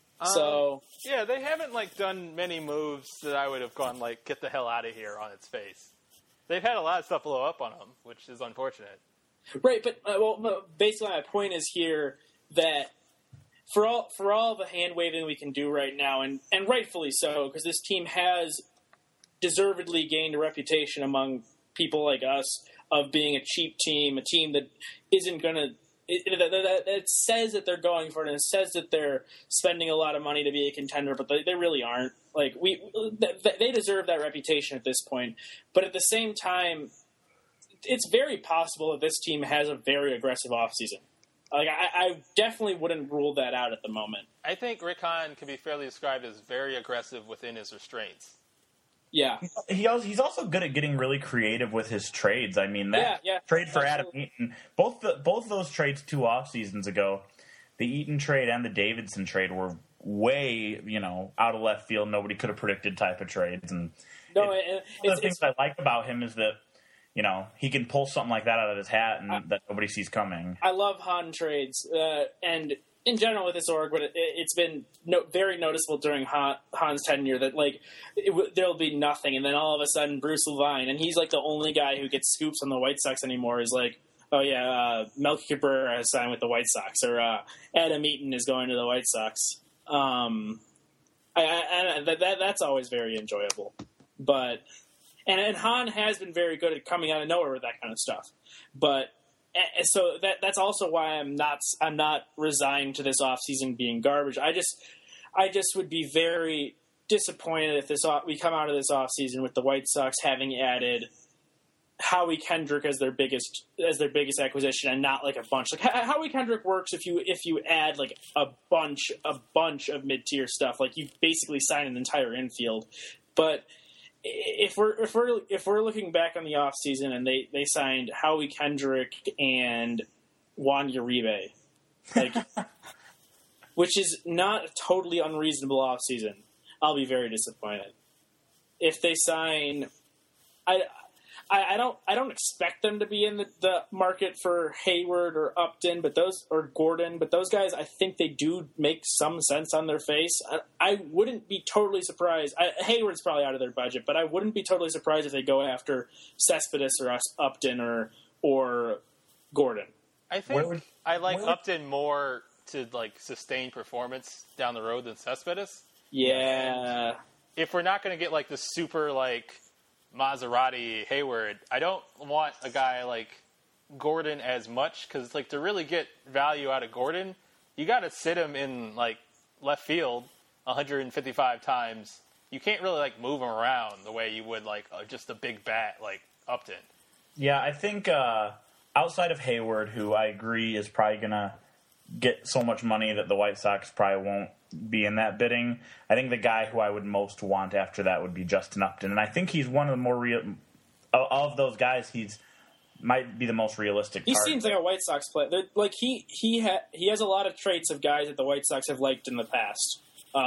Yeah, they haven't done many moves that I would have gone get the hell out of here on its face. They've had a lot of stuff blow up on them, which is unfortunate. Right, but basically my point is here that for all the hand waving we can do right now, and rightfully so, because this team has deservedly gained a reputation among people like us of being a cheap team, a team that isn't going to. It says that they're going for it, and it says that they're spending a lot of money to be a contender, but they really aren't. They deserve that reputation at this point. But at the same time, it's very possible that this team has a very aggressive offseason. I definitely wouldn't rule that out at the moment. I think Rick Hahn can be fairly described as very aggressive within his restraints. Yeah, he's also good at getting really creative with his trades. I mean, that trade for Adam Eaton, both those trades 2 off seasons ago, the Eaton trade and the Davidson trade were way out of left field. Nobody could have predicted type of trades. And one of the things I like about him is that he can pull something like that out of his hat and that nobody sees coming. I love Hahn trades, and in general with this org, but it's been very noticeable during Hahn's tenure that there'll be nothing, and then all of a sudden Bruce Levine, and he's the only guy who gets scoops on the White Sox anymore, is oh yeah, Melky Cabrera has signed with the White Sox, or Adam Eaton is going to the White Sox. That's always very enjoyable, but and Hahn has been very good at coming out of nowhere with that kind of stuff, but. So that's also why I'm not resigned to this offseason being garbage. I just would be very disappointed if we come out of this offseason with the White Sox having added Howie Kendrick as their biggest acquisition, and not like a bunch. Like Howie Kendrick works if you add like a bunch of mid-tier stuff. Like you basically sign an entire infield. But if we're looking back on the offseason and they signed Howie Kendrick and Juan Uribe, like which is not a totally unreasonable offseason, I'll be very disappointed. If they sign, I don't expect them to be in the market for Hayward or Upton, or Gordon, but those guys, I think they do make some sense on their face. I wouldn't be totally surprised. Hayward's probably out of their budget, but I wouldn't be totally surprised if they go after Cespedes or Upton or Gordon. I think I like Upton more to like sustain performance down the road than Cespedes. Yeah. If we're not going to get like the super like Maserati Hayward, I don't want a guy like Gordon as much, because like to really get value out of Gordon, you got to sit him in like left field 155 times. You can't really like move him around the way you would like just a big bat like Upton. Yeah, I think outside of Hayward, who I agree is probably going to get so much money that the White Sox probably won't be in that bidding, I think the guy who I would most want after that would be Justin Upton. And I think he's one of the more real of those guys. Might be the most realistic. He seems like a White Sox player. Like he has a lot of traits of guys that the White Sox have liked in the past.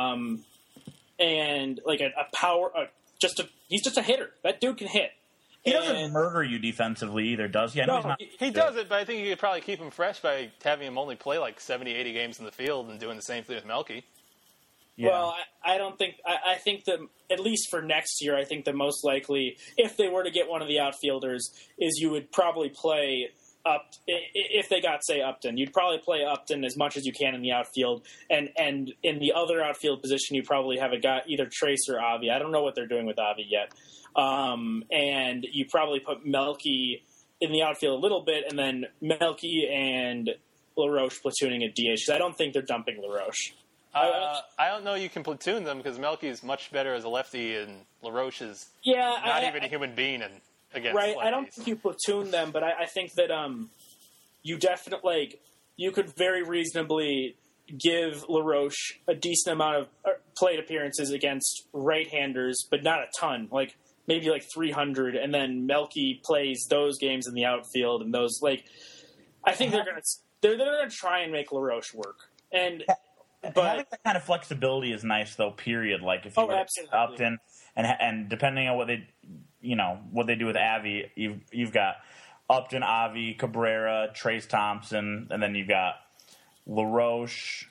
And like a power, he's just a hitter. That dude can hit. He doesn't murder you defensively either, does he? I know he's not. He doesn't, but I think you could probably keep him fresh by having him only play like 70, 80 games in the field and doing the same thing with Melky. Yeah. Well, I don't think – I think that at least for next year, I think the most likely, if they were to get one of the outfielders, is you would probably play up – if they got, say, Upton, you'd probably play Upton as much as you can in the outfield. And in the other outfield position, you probably have a guy, either Trace or Avi. I don't know what they're doing with Avi yet. And you probably put Melky in the outfield a little bit, and then Melky and LaRoche platooning at DH, because I don't think they're dumping LaRoche. I don't know you can platoon them, because Melky is much better as a lefty, and LaRoche is not even a human being against right, lefties. I don't think you platoon them, but I think that you definitely you could very reasonably give LaRoche a decent amount of plate appearances against right-handers, but not a ton, like maybe like 300, and then Melky plays those games in the outfield, and those I think they're gonna try and make LaRoche work, but having that kind of flexibility is nice, though. Period. Like if you were Upton, and depending on what they do with Avi, you've got Upton, Avi, Cabrera, Trace Thompson, and then you've got LaRoche,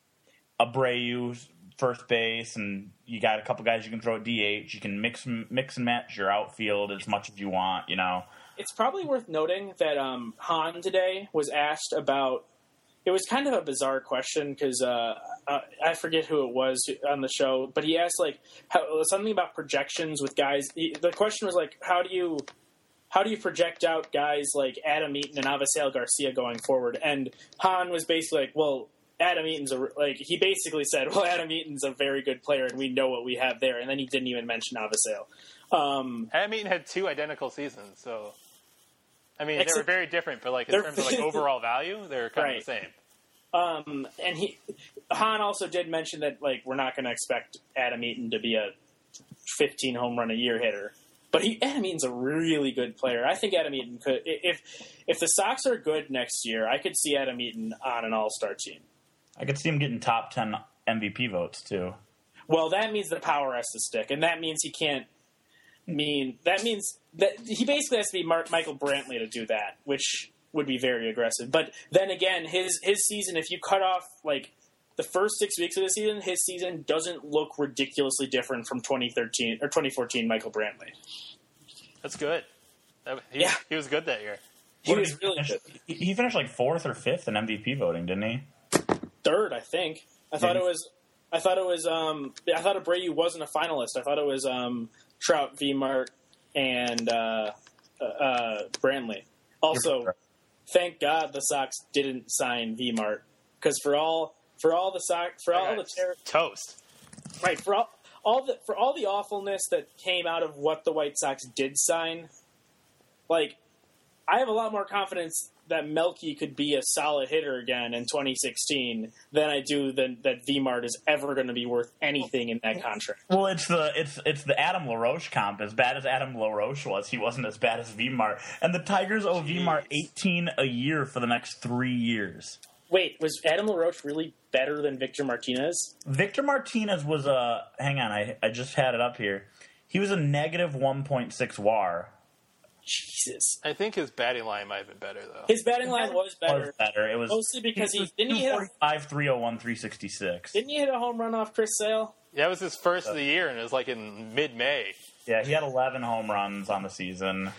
Abreu, first base, and you got a couple guys you can throw at DH. You can mix and match your outfield as much as you want. It's probably worth noting that Hahn today was asked about. It was kind of a bizarre question because I forget who it was on the show, but he asked something about projections with guys. The question was how do you project out guys like Adam Eaton and Avisail Garcia going forward? And Hahn was basically Adam Eaton's he basically said, well, Adam Eaton's a very good player and we know what we have there, and then he didn't even mention Avisail. Adam Eaton had 2 identical seasons, so. I mean, they were very different, but in terms of overall value, they're kind of the same. And Hahn also did mention that we're not going to expect Adam Eaton to be a 15 home run a year hitter, but Adam Eaton's a really good player. I think Adam Eaton could, if the Sox are good next year, I could see Adam Eaton on an All-Star team. I could see him getting top 10 MVP votes too. Well, that means the power has to stick, and that means he can't. That means that he basically has to be Michael Brantley to do that, which would be very aggressive. But then again, his season, if you cut off the first 6 weeks of the season, his season doesn't look ridiculously different from 2013 or 2014 Michael Brantley. That's good. He was good that year. He was really good. He finished 4th or 5th in MVP voting, didn't he? 3rd, I think. I thought Abreu wasn't a finalist. I thought it was Trout, V-Mart, and Brantley. Also, thank God the Sox didn't sign V-Mart, because for all the toast. Right, for all the awfulness that came out of what the White Sox did sign, like, I have a lot more confidence that Melky could be a solid hitter again in 2016 than I do that V-Mart is ever going to be worth anything in that contract. Well, it's the Adam LaRoche comp. As bad as Adam LaRoche was, he wasn't as bad as V-Mart. And the Tigers owe V-Mart $18 a year for the next 3 years. Wait, was Adam LaRoche really better than Victor Martinez? Victor Martinez was hang on, I just had it up here. He was a negative 1.6 WAR. Jesus. I think his batting line might have been better, though. His batting line was better. It was mostly because he hit 301, 366. Didn't he hit a home run off Chris Sale? Yeah, that was his first of the year, and it was like in mid-May. Yeah, he had 11 home runs on the season.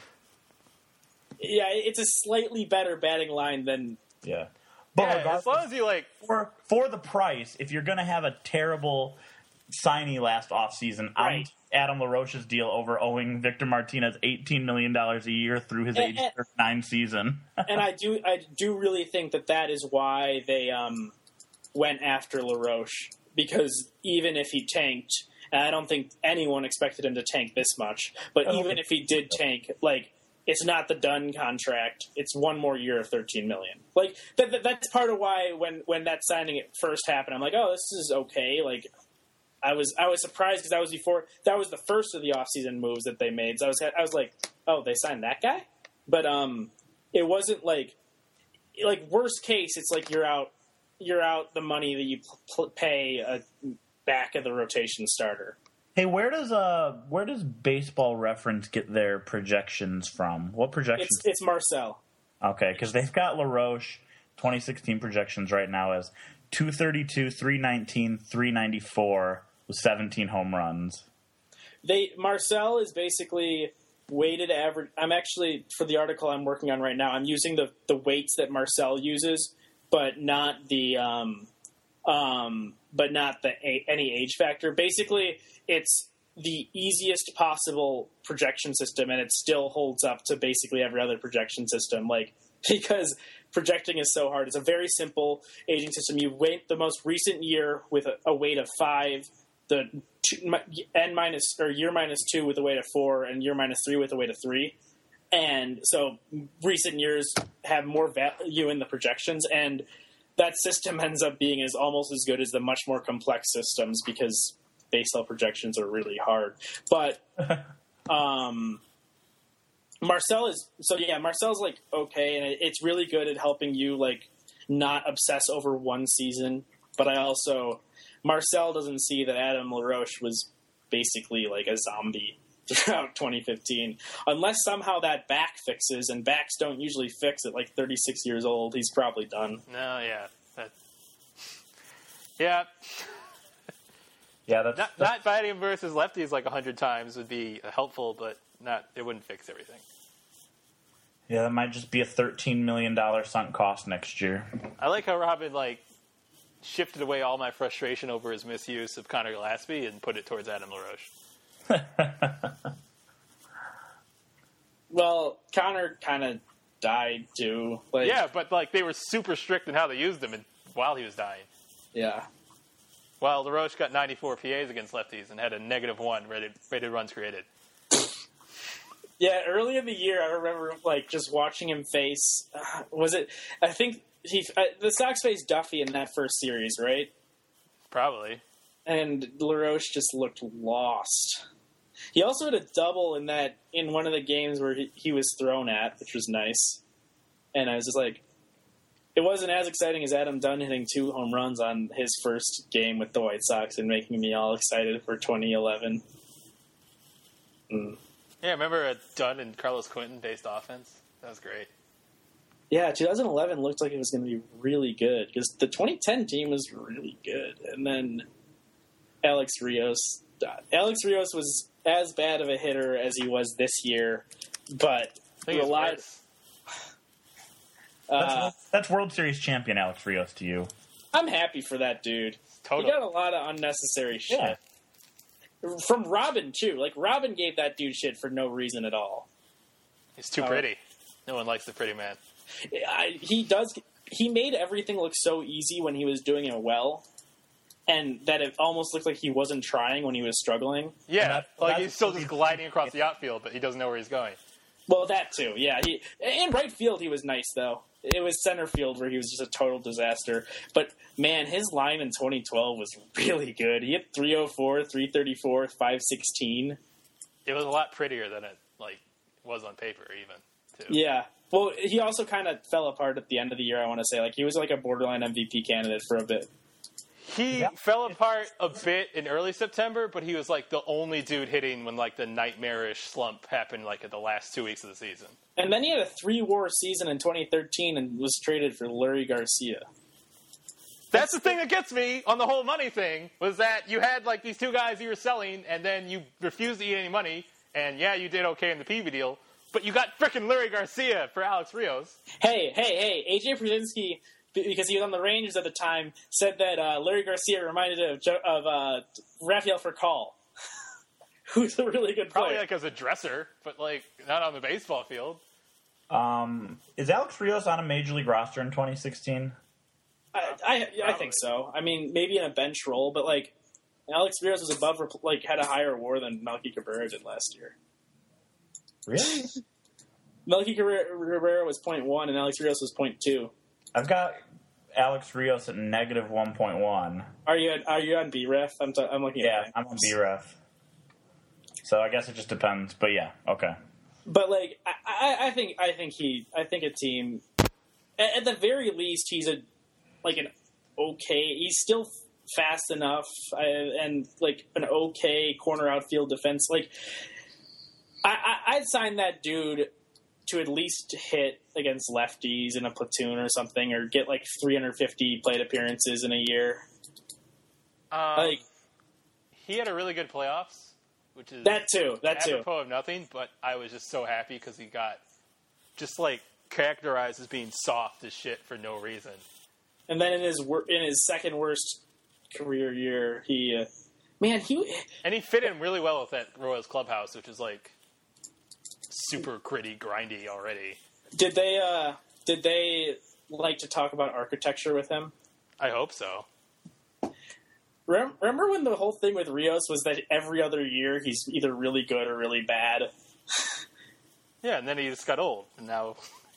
Yeah, it's a slightly better batting line than... Yeah. But Yeah, as long as you, like... For the price, if you're going to have a terrible signee last offseason, Right. I'm Adam LaRoche's deal over owing Victor Martinez $18 million a year through his age 9 season. And I do really think that is why they went after LaRoche, because even if he tanked, and I don't think anyone expected him to tank this much, but even if he did tank, like, it's not the done contract. It's 1 more year of $13 million. Like that's part of why when that signing first happened, I'm like, oh, this is okay. Like, I was surprised because that was the first of the offseason moves that they made. So I was like, oh, they signed that guy? But it wasn't like worst case, it's like you're out the money that you pay a back of the rotation starter. Hey, where does Baseball Reference get their projections from? What projections? It's Marcel. Okay, because they've got LaRoche 2016 projections right now as 232, 319, 394 with 17 home runs. Marcel is basically weighted average. I'm actually, for the article I'm working on right now, I'm using the weights that Marcel uses, but not any age factor. Basically, it's the easiest possible projection system, and it still holds up to basically every other projection system. Like, because projecting is so hard. It's a very simple aging system. You weight the most recent year with a weight of 5, the year minus 2 with a weight of 4, and year minus 3 with a weight of 3. And so recent years have more value in the projections, and that system ends up being almost as good as the much more complex systems because baseball projections are really hard. But Marcel's like okay, and it's really good at helping you like not obsess over one season. But Marcel doesn't see that Adam LaRoche was basically like a zombie throughout 2015, unless somehow that back fixes, and backs don't usually fix at like 36 years old. He's probably done. No, yeah. Yeah, not fighting him versus lefties like 100 times would be helpful, but it wouldn't fix everything. Yeah, that might just be a $13 million sunk cost next year. I like how Robin shifted away all my frustration over his misuse of Connor Gillespie and put it towards Adam LaRoche. Well, Connor kind of died too. Yeah, but they were super strict in how they used him while he was dying. Yeah. Well, LaRoche got 94 PAs against lefties and had a -1 rated runs created. Yeah, early in the year, I remember just watching him face. Was it? I think the Sox faced Duffy in that first series, right? Probably. And LaRoche just looked lost. He also had a double in one of the games where he was thrown at, which was nice. And I was just like, it wasn't as exciting as Adam Dunn hitting 2 home runs on his first game with the White Sox and making me all excited for 2011. Yeah, remember Dunn and Carlos Quentin based offense? That was great. Yeah, 2011 looked like it was going to be really good because the 2010 team was really good. And then Alex Rios was as bad of a hitter as he was this year, but that's World Series champion Alex Rios to you. I'm happy for that dude. Totally. He got a lot of unnecessary shit. Yeah. From Robin, too. Robin gave that dude shit for no reason at all. He's too pretty. No one likes the pretty man. He made everything look so easy when he was doing it well, and that it almost looked like he wasn't trying when he was struggling. Yeah, he's still just gliding across the outfield, but he doesn't know where he's going. Well, that too, yeah. In right field, he was nice, though. It was center field where he was just a total disaster. But, man, his line in 2012 was really good. He hit 304, 334, 516. It was a lot prettier than it was on paper, even, too. Yeah. Well, he also kind of fell apart at the end of the year, I want to say. He was like a borderline MVP candidate for a bit. He fell apart a bit in early September, but he was the only dude hitting when the nightmarish slump happened at the last 2 weeks of the season. And then he had a 3-WAR season in 2013 and was traded for Leury Garcia. That's the thing that gets me on the whole money thing, was that you had these two guys you were selling, and then you refused to eat any money, and yeah, you did okay in the PV deal, but you got frickin' Leury Garcia for Alex Rios. Hey, AJ Pierzynski, because he was on the Rangers at the time, said that Leury Garcia reminded of Rafael Furcal, who's a really good player. Probably as a dresser, but not on the baseball field. Is Alex Rios on a major league roster in 2016? I think so. I mean, maybe in a bench role, but Alex Rios was above, had a higher WAR than Melky Cabrera did last year. Really? Melky Cabrera was 0.1 and Alex Rios was 0.2. I've got Alex Rios at negative 1.1. Are you on BREF? I'm looking at I'm on BREF. So I guess it just depends. But yeah, okay. But I think a team, at the very least, he's an okay. He's still fast enough and an okay corner outfield defense. I'd sign that dude to at least hit against lefties in a platoon or something, or get 350 plate appearances in a year. He had a really good playoffs, which is that too. Apropos of nothing, but I was just so happy because he got just characterized as being soft as shit for no reason. And then in his second worst career year, he fit in really well with that Royals clubhouse, which is super gritty, grindy already. Did they like to talk about architecture with him? I hope so. Remember when the whole thing with Rios was that every other year he's either really good or really bad? Yeah, and then he just got old, and now...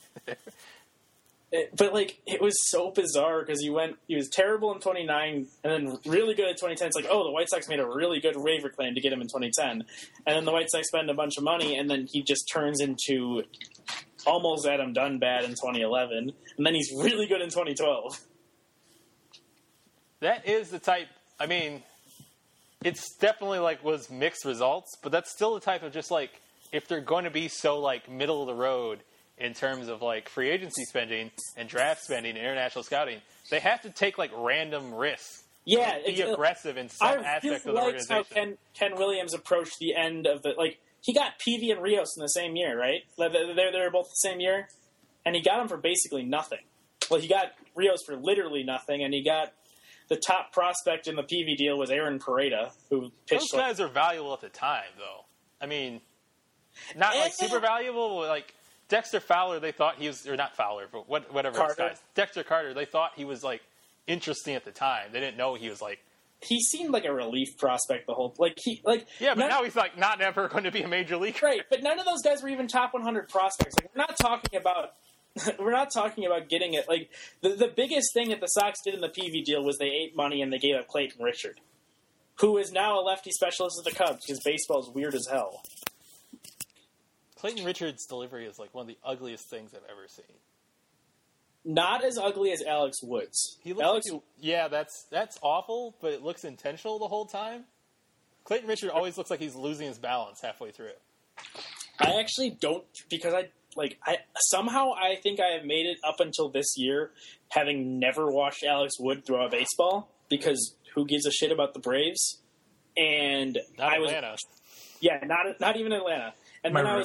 But it was so bizarre because he was terrible in 2009 and then really good in 2010. It's the White Sox made a really good waiver claim to get him in 2010, and then the White Sox spend a bunch of money, and then he just turns into almost Adam Dunn bad in 2011, and then he's really good in 2012. That is the type. I mean, it's definitely was mixed results, but that's still the type of just if they're going to be so middle of the road in terms of free agency spending and draft spending and international scouting, they have to take random risks. Yeah, be aggressive in some aspect of the organization. I really liked how Ken Williams approached the end of the he got Peavy and Rios in the same year, right? They were both the same year, and he got them for basically nothing. Well, he got Rios for literally nothing, and he got the top prospect in the Peavy deal was Aaron Pareda, who pitched. Those guys are valuable at the time, though. I mean, not super valuable, Dexter Fowler, they thought he was, or not Fowler, but whatever his guys. Dexter Carter, they thought he was interesting at the time. They didn't know he was He seemed like a relief prospect the whole Yeah, but now he's not ever going to be a major leaguer. Right, but none of those guys were even top 100 prospects. We're not talking about getting it. The biggest thing that the Sox did in the PV deal was they ate money and they gave up Clayton Richard, who is now a lefty specialist at the Cubs because baseball is weird as hell. Clayton Richards' delivery is one of the ugliest things I've ever seen. Not as ugly as Alex Woods. That's awful, but it looks intentional the whole time. Clayton Richard always looks like he's losing his balance halfway through. I actually don't, because I think I have made it up until this year, having never watched Alex Wood throw a baseball, because who gives a shit about the Braves? And Atlanta. Not even Atlanta. And then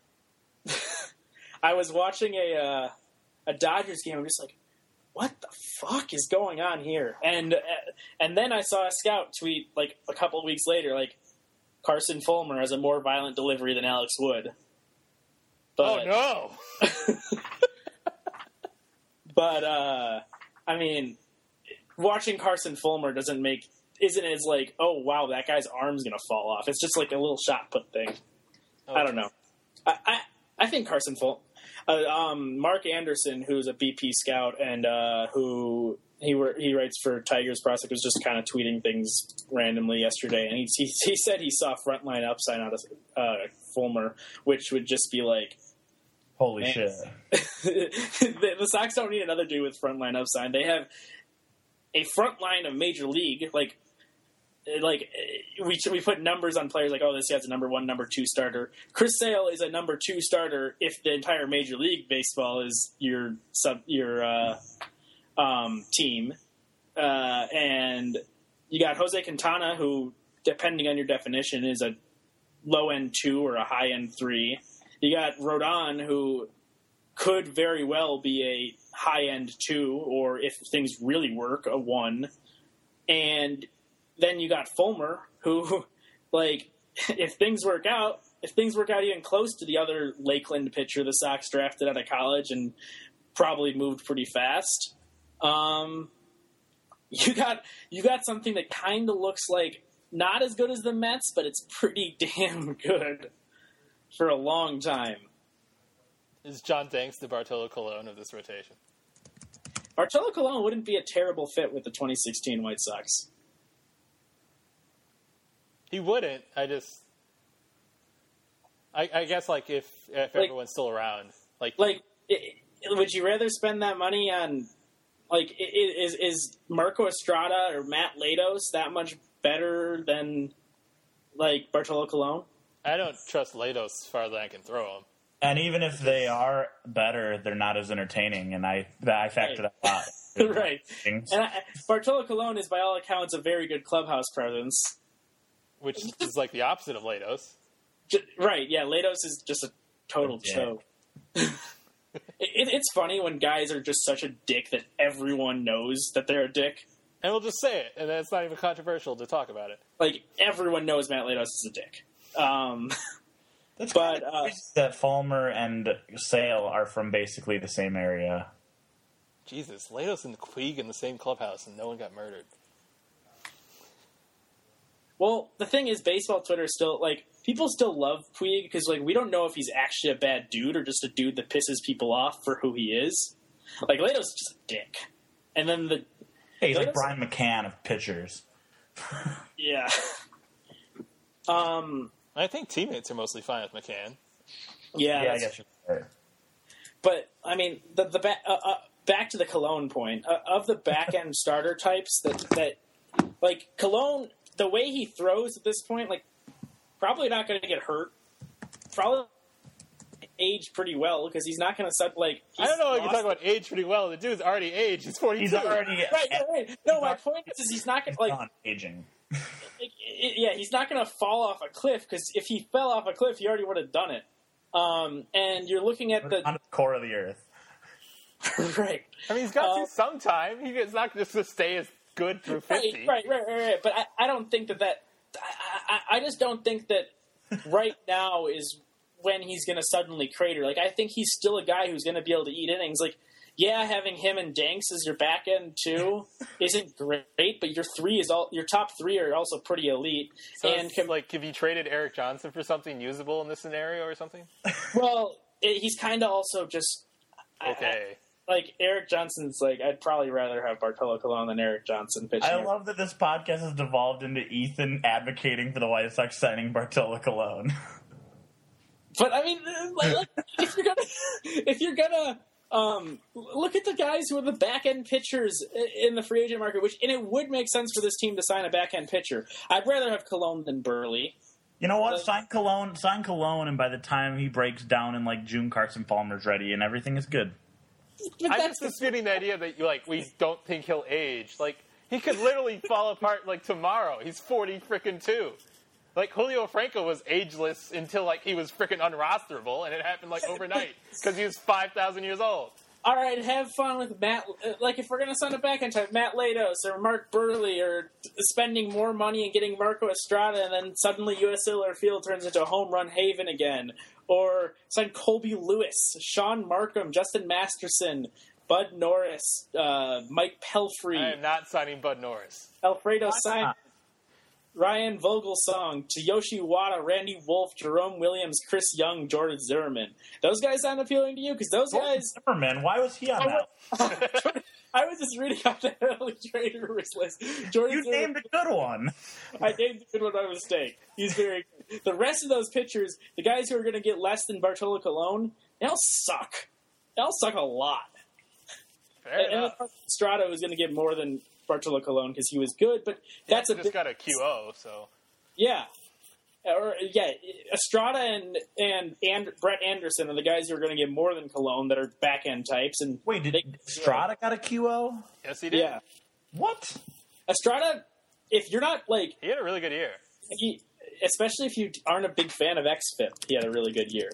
I was watching a Dodgers game. I'm just what the fuck is going on here? And then I saw a scout tweet a couple of weeks later, Carson Fulmer has a more violent delivery than Alex Wood. But, oh no! But I mean, watching Carson Fulmer isn't as oh wow, that guy's arm's gonna fall off. It's just a little shot put thing. Okay. I don't know. I think Carson Fulton. Mark Anderson, who's a BP scout and who he writes for Tigers Prospect, was just kind of tweeting things randomly yesterday, and he said he saw frontline upside out of Fulmer, which would just be like, holy shit. The Sox don't need another dude with frontline upside. They have a front line of Major League, like we put numbers on players like, oh, this guy's a number 1, number 2 starter. Chris Sale is a number 2 starter if the entire Major League Baseball is your team. And you got Jose Quintana, who, depending on your definition, is a low-end 2 or a high-end 3. You got Rodon, who could very well be a high-end 2, or if things really work, a 1. And then you got Fulmer, who, like, if things work out even close to the other Lakeland pitcher the Sox drafted out of college and probably moved pretty fast, you got something that kind of looks like not as good as the Mets, but it's pretty damn good for a long time. Is John Danks the Bartolo Colon of this rotation? Bartolo Colon wouldn't be a terrible fit with the 2016 White Sox. He wouldn't. I guess, like, if everyone's still around. Would you rather spend that money on, like, is Marco Estrada or Matt Latos that much better than, like, Bartolo Colon? I don't trust Latos as far as I can throw him. And even if they are better, they're not as entertaining, and I factor that out. Right. And Bartolo Colon is, by all accounts, a very good clubhouse presence. Which is like the opposite of Latos. Right, yeah. Latos is just a total choke. It's funny when guys are just such a dick that everyone knows that they're a dick. And we'll just say it, and then it's not even controversial to talk about it. Like, everyone knows Matt Latos is a dick. That's but that Fulmer and Sale are from basically the same area. Jesus, Latos and Puig in the same clubhouse, and no one got murdered. Well, the thing is, baseball Twitter is still, like, people still love Puig because, like, we don't know if he's actually a bad dude or just a dude that pisses people off for who he is. Like, Latos is just a dick. And then he's like Brian McCann of pitchers. Yeah. I think teammates are mostly fine with McCann. Yeah, I guess you're right. But, I mean, back to the Colon point. Of the back-end starter types that, like, Colon, the way he throws at this point, like, probably not going to get hurt. Probably age pretty well because he's not going to like. I don't know. You can talk about age pretty well. The dude's already aged. He's 42. He's already right. No, my point is he's not going to like aging. Yeah, he's not going to fall off a cliff because if he fell off a cliff, he already would have done it. And you're looking at on the core of the earth. Right. I mean, he's got to some time. He's not just to stay as good through 50. Right. But I don't think that. I just don't think that right now is when he's going to suddenly crater. Like, I think he's still a guy who's going to be able to eat innings. Like, yeah, having him and Danks as your back end too isn't great, but your top three are also pretty elite. So and like, have you traded Eric Johnson for something usable in this scenario or something? Well, he's kind of also just okay. Like, Eric Johnson's like, I'd probably rather have Bartolo Colon than Eric Johnson pitching. I love that this podcast has devolved into Ethan advocating for the White Sox signing Bartolo Colon. But I mean, like, if you're gonna look at the guys who are the back end pitchers in the free agent market, and it would make sense for this team to sign a back end pitcher. I'd rather have Colon than Burley. You know what? Sign Colon, and by the time he breaks down in like June, Carson Palmer's ready, and everything is good. I'm just disputing the idea that we don't think he'll age. Like, he could literally fall apart like tomorrow. He's 40-2. Like, Julio Franco was ageless until like he was freaking unrosterable, and it happened like overnight because he was 5,000 years old. All right, have fun with Matt. Like, if we're gonna sign a back end type, Matt Latos or Mark Burley, or spending more money and getting Marco Estrada, and then suddenly U.S. Cellular Field turns into a home run haven again. Or sign Colby Lewis, Sean Markham, Justin Masterson, Bud Norris, Mike Pelfrey. I am not signing Bud Norris. Alfredo Simon. Ryan Vogelsong, Tsuyoshi Wada, Randy Wolf, Jerome Williams, Chris Young, Jordan Zimmerman. Those guys sound appealing to you? Because those guys... Zimmerman, why was he on that? I was just reading off the early trader rumors list. Jordan You Zimmerman, named a good one. I named the good one by mistake. He's very good. The rest of those pitchers, the guys who are going to get less than Bartolo Colon, they all suck. They all suck a lot. Fair enough. Estrada was going to get more than Bartolo Colon because he was good, but that's He a just bit, got a QO, so yeah. Estrada and Brett Anderson are the guys who are going to get more than Colon that are back end types. And Wait, did Estrada got a QO? yes, he did. yeah, What? Estrada. If you're not like, He had a really good year. especially if you aren't a big fan of XFIP, he had a really good year.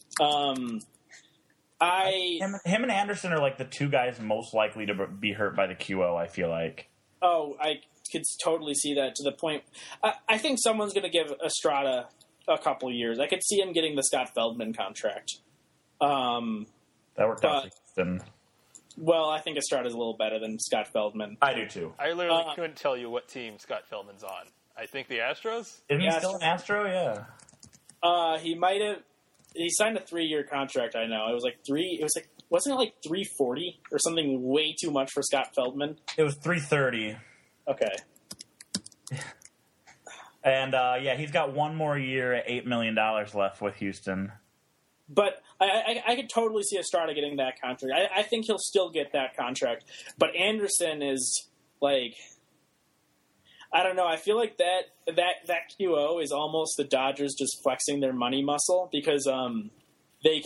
Him and Anderson are like the two guys most likely to be hurt by the QO, I feel like. I could totally see that to the point. I think someone's going to give Estrada a couple years. I could see him getting the Scott Feldman contract. That worked out for Houston. Well, I think Estrada's a little better than Scott Feldman. I do too. I literally couldn't tell you what team Scott Feldman's on. I think the Astros? Isn't he Yeah, still an Astro? Yeah. He might have. He signed a 3-year contract. I know it was like wasn't it like $340 or something way too much for Scott Feldman? It was $330. Okay. And he's got one more year at $8 million left with Houston. But I could totally see Estrada getting that contract. I think he'll still get that contract. But Anderson is like, I don't know. I feel like that QO is almost the Dodgers just flexing their money muscle because they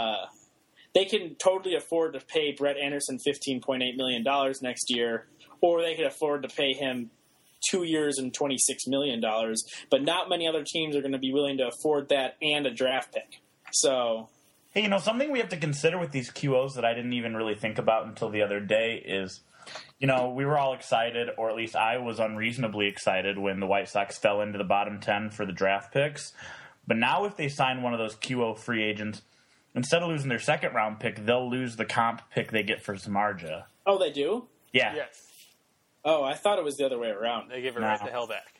can totally afford to pay Brett Anderson $15.8 million next year, or they could afford to pay him 2 years and $26 million. But not many other teams are going to be willing to afford that and a draft pick. So, hey, something we have to consider with these QOs that I didn't even really think about until the other day is, we were all excited, or at least I was unreasonably excited when the White Sox fell into the bottom 10 for the draft picks. But now if they sign one of those QO free agents, instead of losing their second-round pick, they'll lose the comp pick they get for Samardzija. oh, they do? Yeah. Yes. Oh, I thought it was the other way around. They gave it No. right the hell back.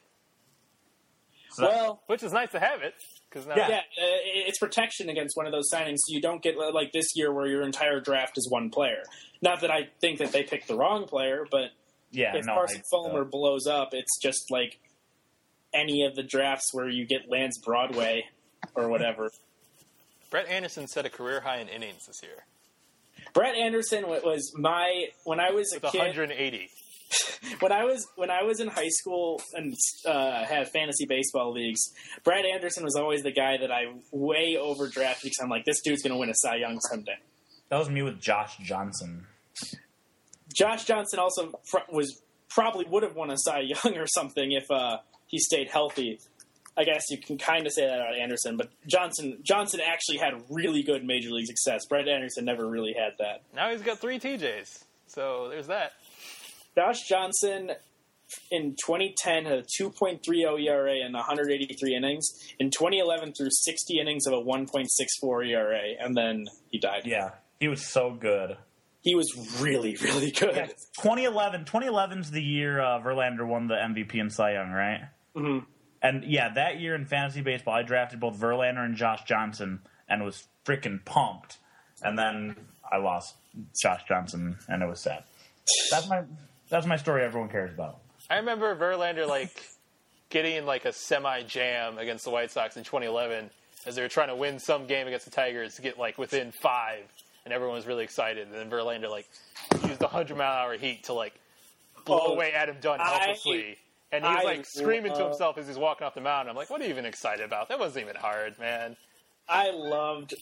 So that- Well, Which is nice to have it. Cause now yeah, it's protection against one of those signings. So you don't get like this year where your entire draft is one player. Not that I think that they picked the wrong player, but if Carson Fulmer blows up, it's just like any of the drafts where you get Lance Broadway or whatever. Brett Anderson set a career high in innings this year. Brett Anderson was when I was a With kid. 180. When I was in high school and had fantasy baseball leagues, Brett Anderson was always the guy that I way overdrafted because I'm like, this dude's going to win a Cy Young someday. That was me with Josh Johnson. Josh Johnson also probably would have won a Cy Young or something if he stayed healthy. I guess you can kind of say that about Anderson, but Johnson actually had really good major league success. Brett Anderson never really had that. Now he's got 3 TJs. So there's that. Josh Johnson in 2010 had a 2.30 ERA and 183 innings. In 2011 threw 60 innings of a 1.64 ERA, and then he died. Yeah, he was so good. He was really, really good. Yeah, 2011's the year Verlander won the MVP and Cy Young, right? Mm-hmm. And yeah, that year in fantasy baseball, I drafted both Verlander and Josh Johnson and was freaking pumped. And then I lost Josh Johnson, and it was sad. That's my story everyone cares about. I remember Verlander getting in a semi-jam against the White Sox in 2011 as they were trying to win some game against the Tigers to get within 5, and everyone was really excited. And then Verlander used the 100-mile-an-hour heat to blow away Adam Dunn helplessly. And he's screaming to himself as he's walking off the mound. I'm like, what are you even excited about? That wasn't even hard, man. I loved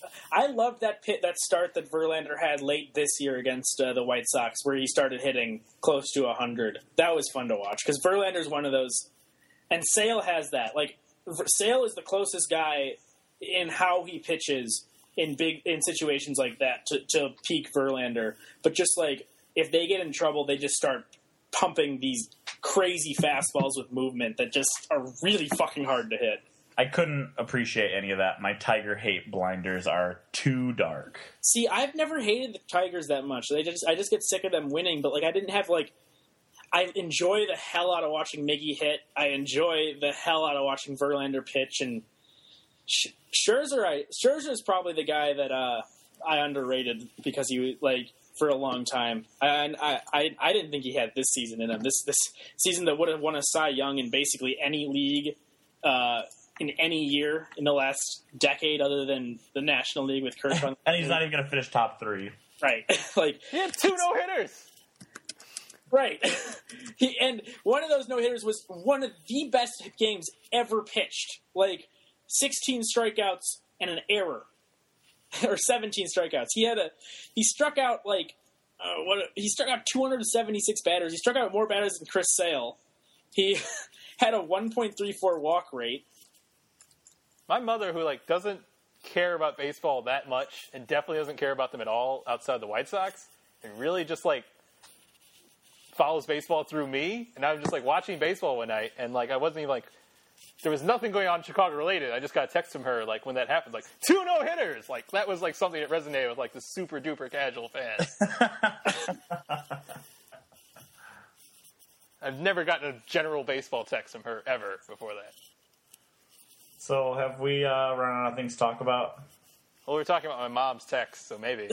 that start that Verlander had late this year against the White Sox, where he started hitting close to 100. That was fun to watch because Verlander's one of those, and Sale has that. Sale is the closest guy in how he pitches in situations like that to peak Verlander. But just if they get in trouble, they just start pumping these crazy fastballs with movement that just are really fucking hard to hit. I couldn't appreciate any of that. My Tiger hate blinders are too dark. See, I've never hated the Tigers that much. I just get sick of them winning, but I didn't have I enjoy the hell out of watching Miggy hit. I enjoy the hell out of watching Verlander pitch. And Scherzer is probably the guy that I underrated because he for a long time. I didn't think he had this season in him. This season that would have won a Cy Young in basically any league in any year in the last decade, other than the National League with Kershaw. And he's not even going to finish top 3. Right. He had 2 no-hitters. Right. And one of those no-hitters was one of the best games ever pitched. 16 strikeouts and an error. Or 17 strikeouts. He struck out he struck out 276 batters. He struck out more batters than Chris Sale. He had a 1.34 walk rate. My mother, who doesn't care about baseball that much and definitely doesn't care about them at all outside the White Sox, and really just follows baseball through me, and I was just watching baseball one night, and I wasn't even there was nothing going on Chicago related. I just got a text from her when that happened, 2 no-hitters. That was something that resonated with the super duper casual fan. I've never gotten a general baseball text from her ever before that. So have we run out of things to talk about? Well, we were talking about my mom's text, so maybe.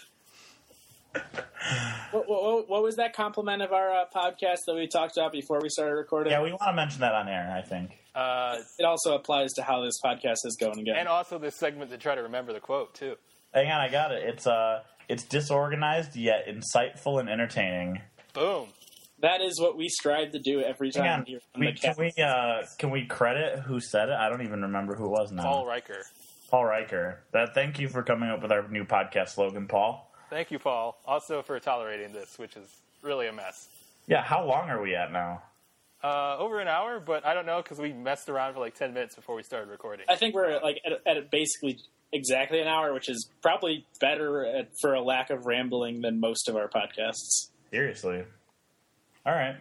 What was that compliment of our podcast that we talked about before we started recording? Yeah, we want to mention that on air, I think. It also applies to how this podcast is going again. And also this segment to try to remember the quote, too. Hang on, I got it. It's disorganized yet insightful and entertaining. Boom. That is what we strive to do every time. Can we credit who said it? I don't even remember who it was now. Paul Riker. Paul Riker. Thank you for coming up with our new podcast slogan, Paul. Thank you, Paul. Also for tolerating this, which is really a mess. Yeah, how long are we at now? Over an hour, but I don't know because we messed around for 10 minutes before we started recording. I think we're at basically exactly an hour, which is probably better for a lack of rambling than most of our podcasts. Seriously. All right.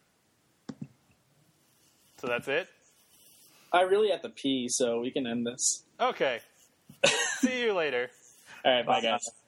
So that's it? I really have to pee, so we can end this. Okay. See you later. All right, bye guys.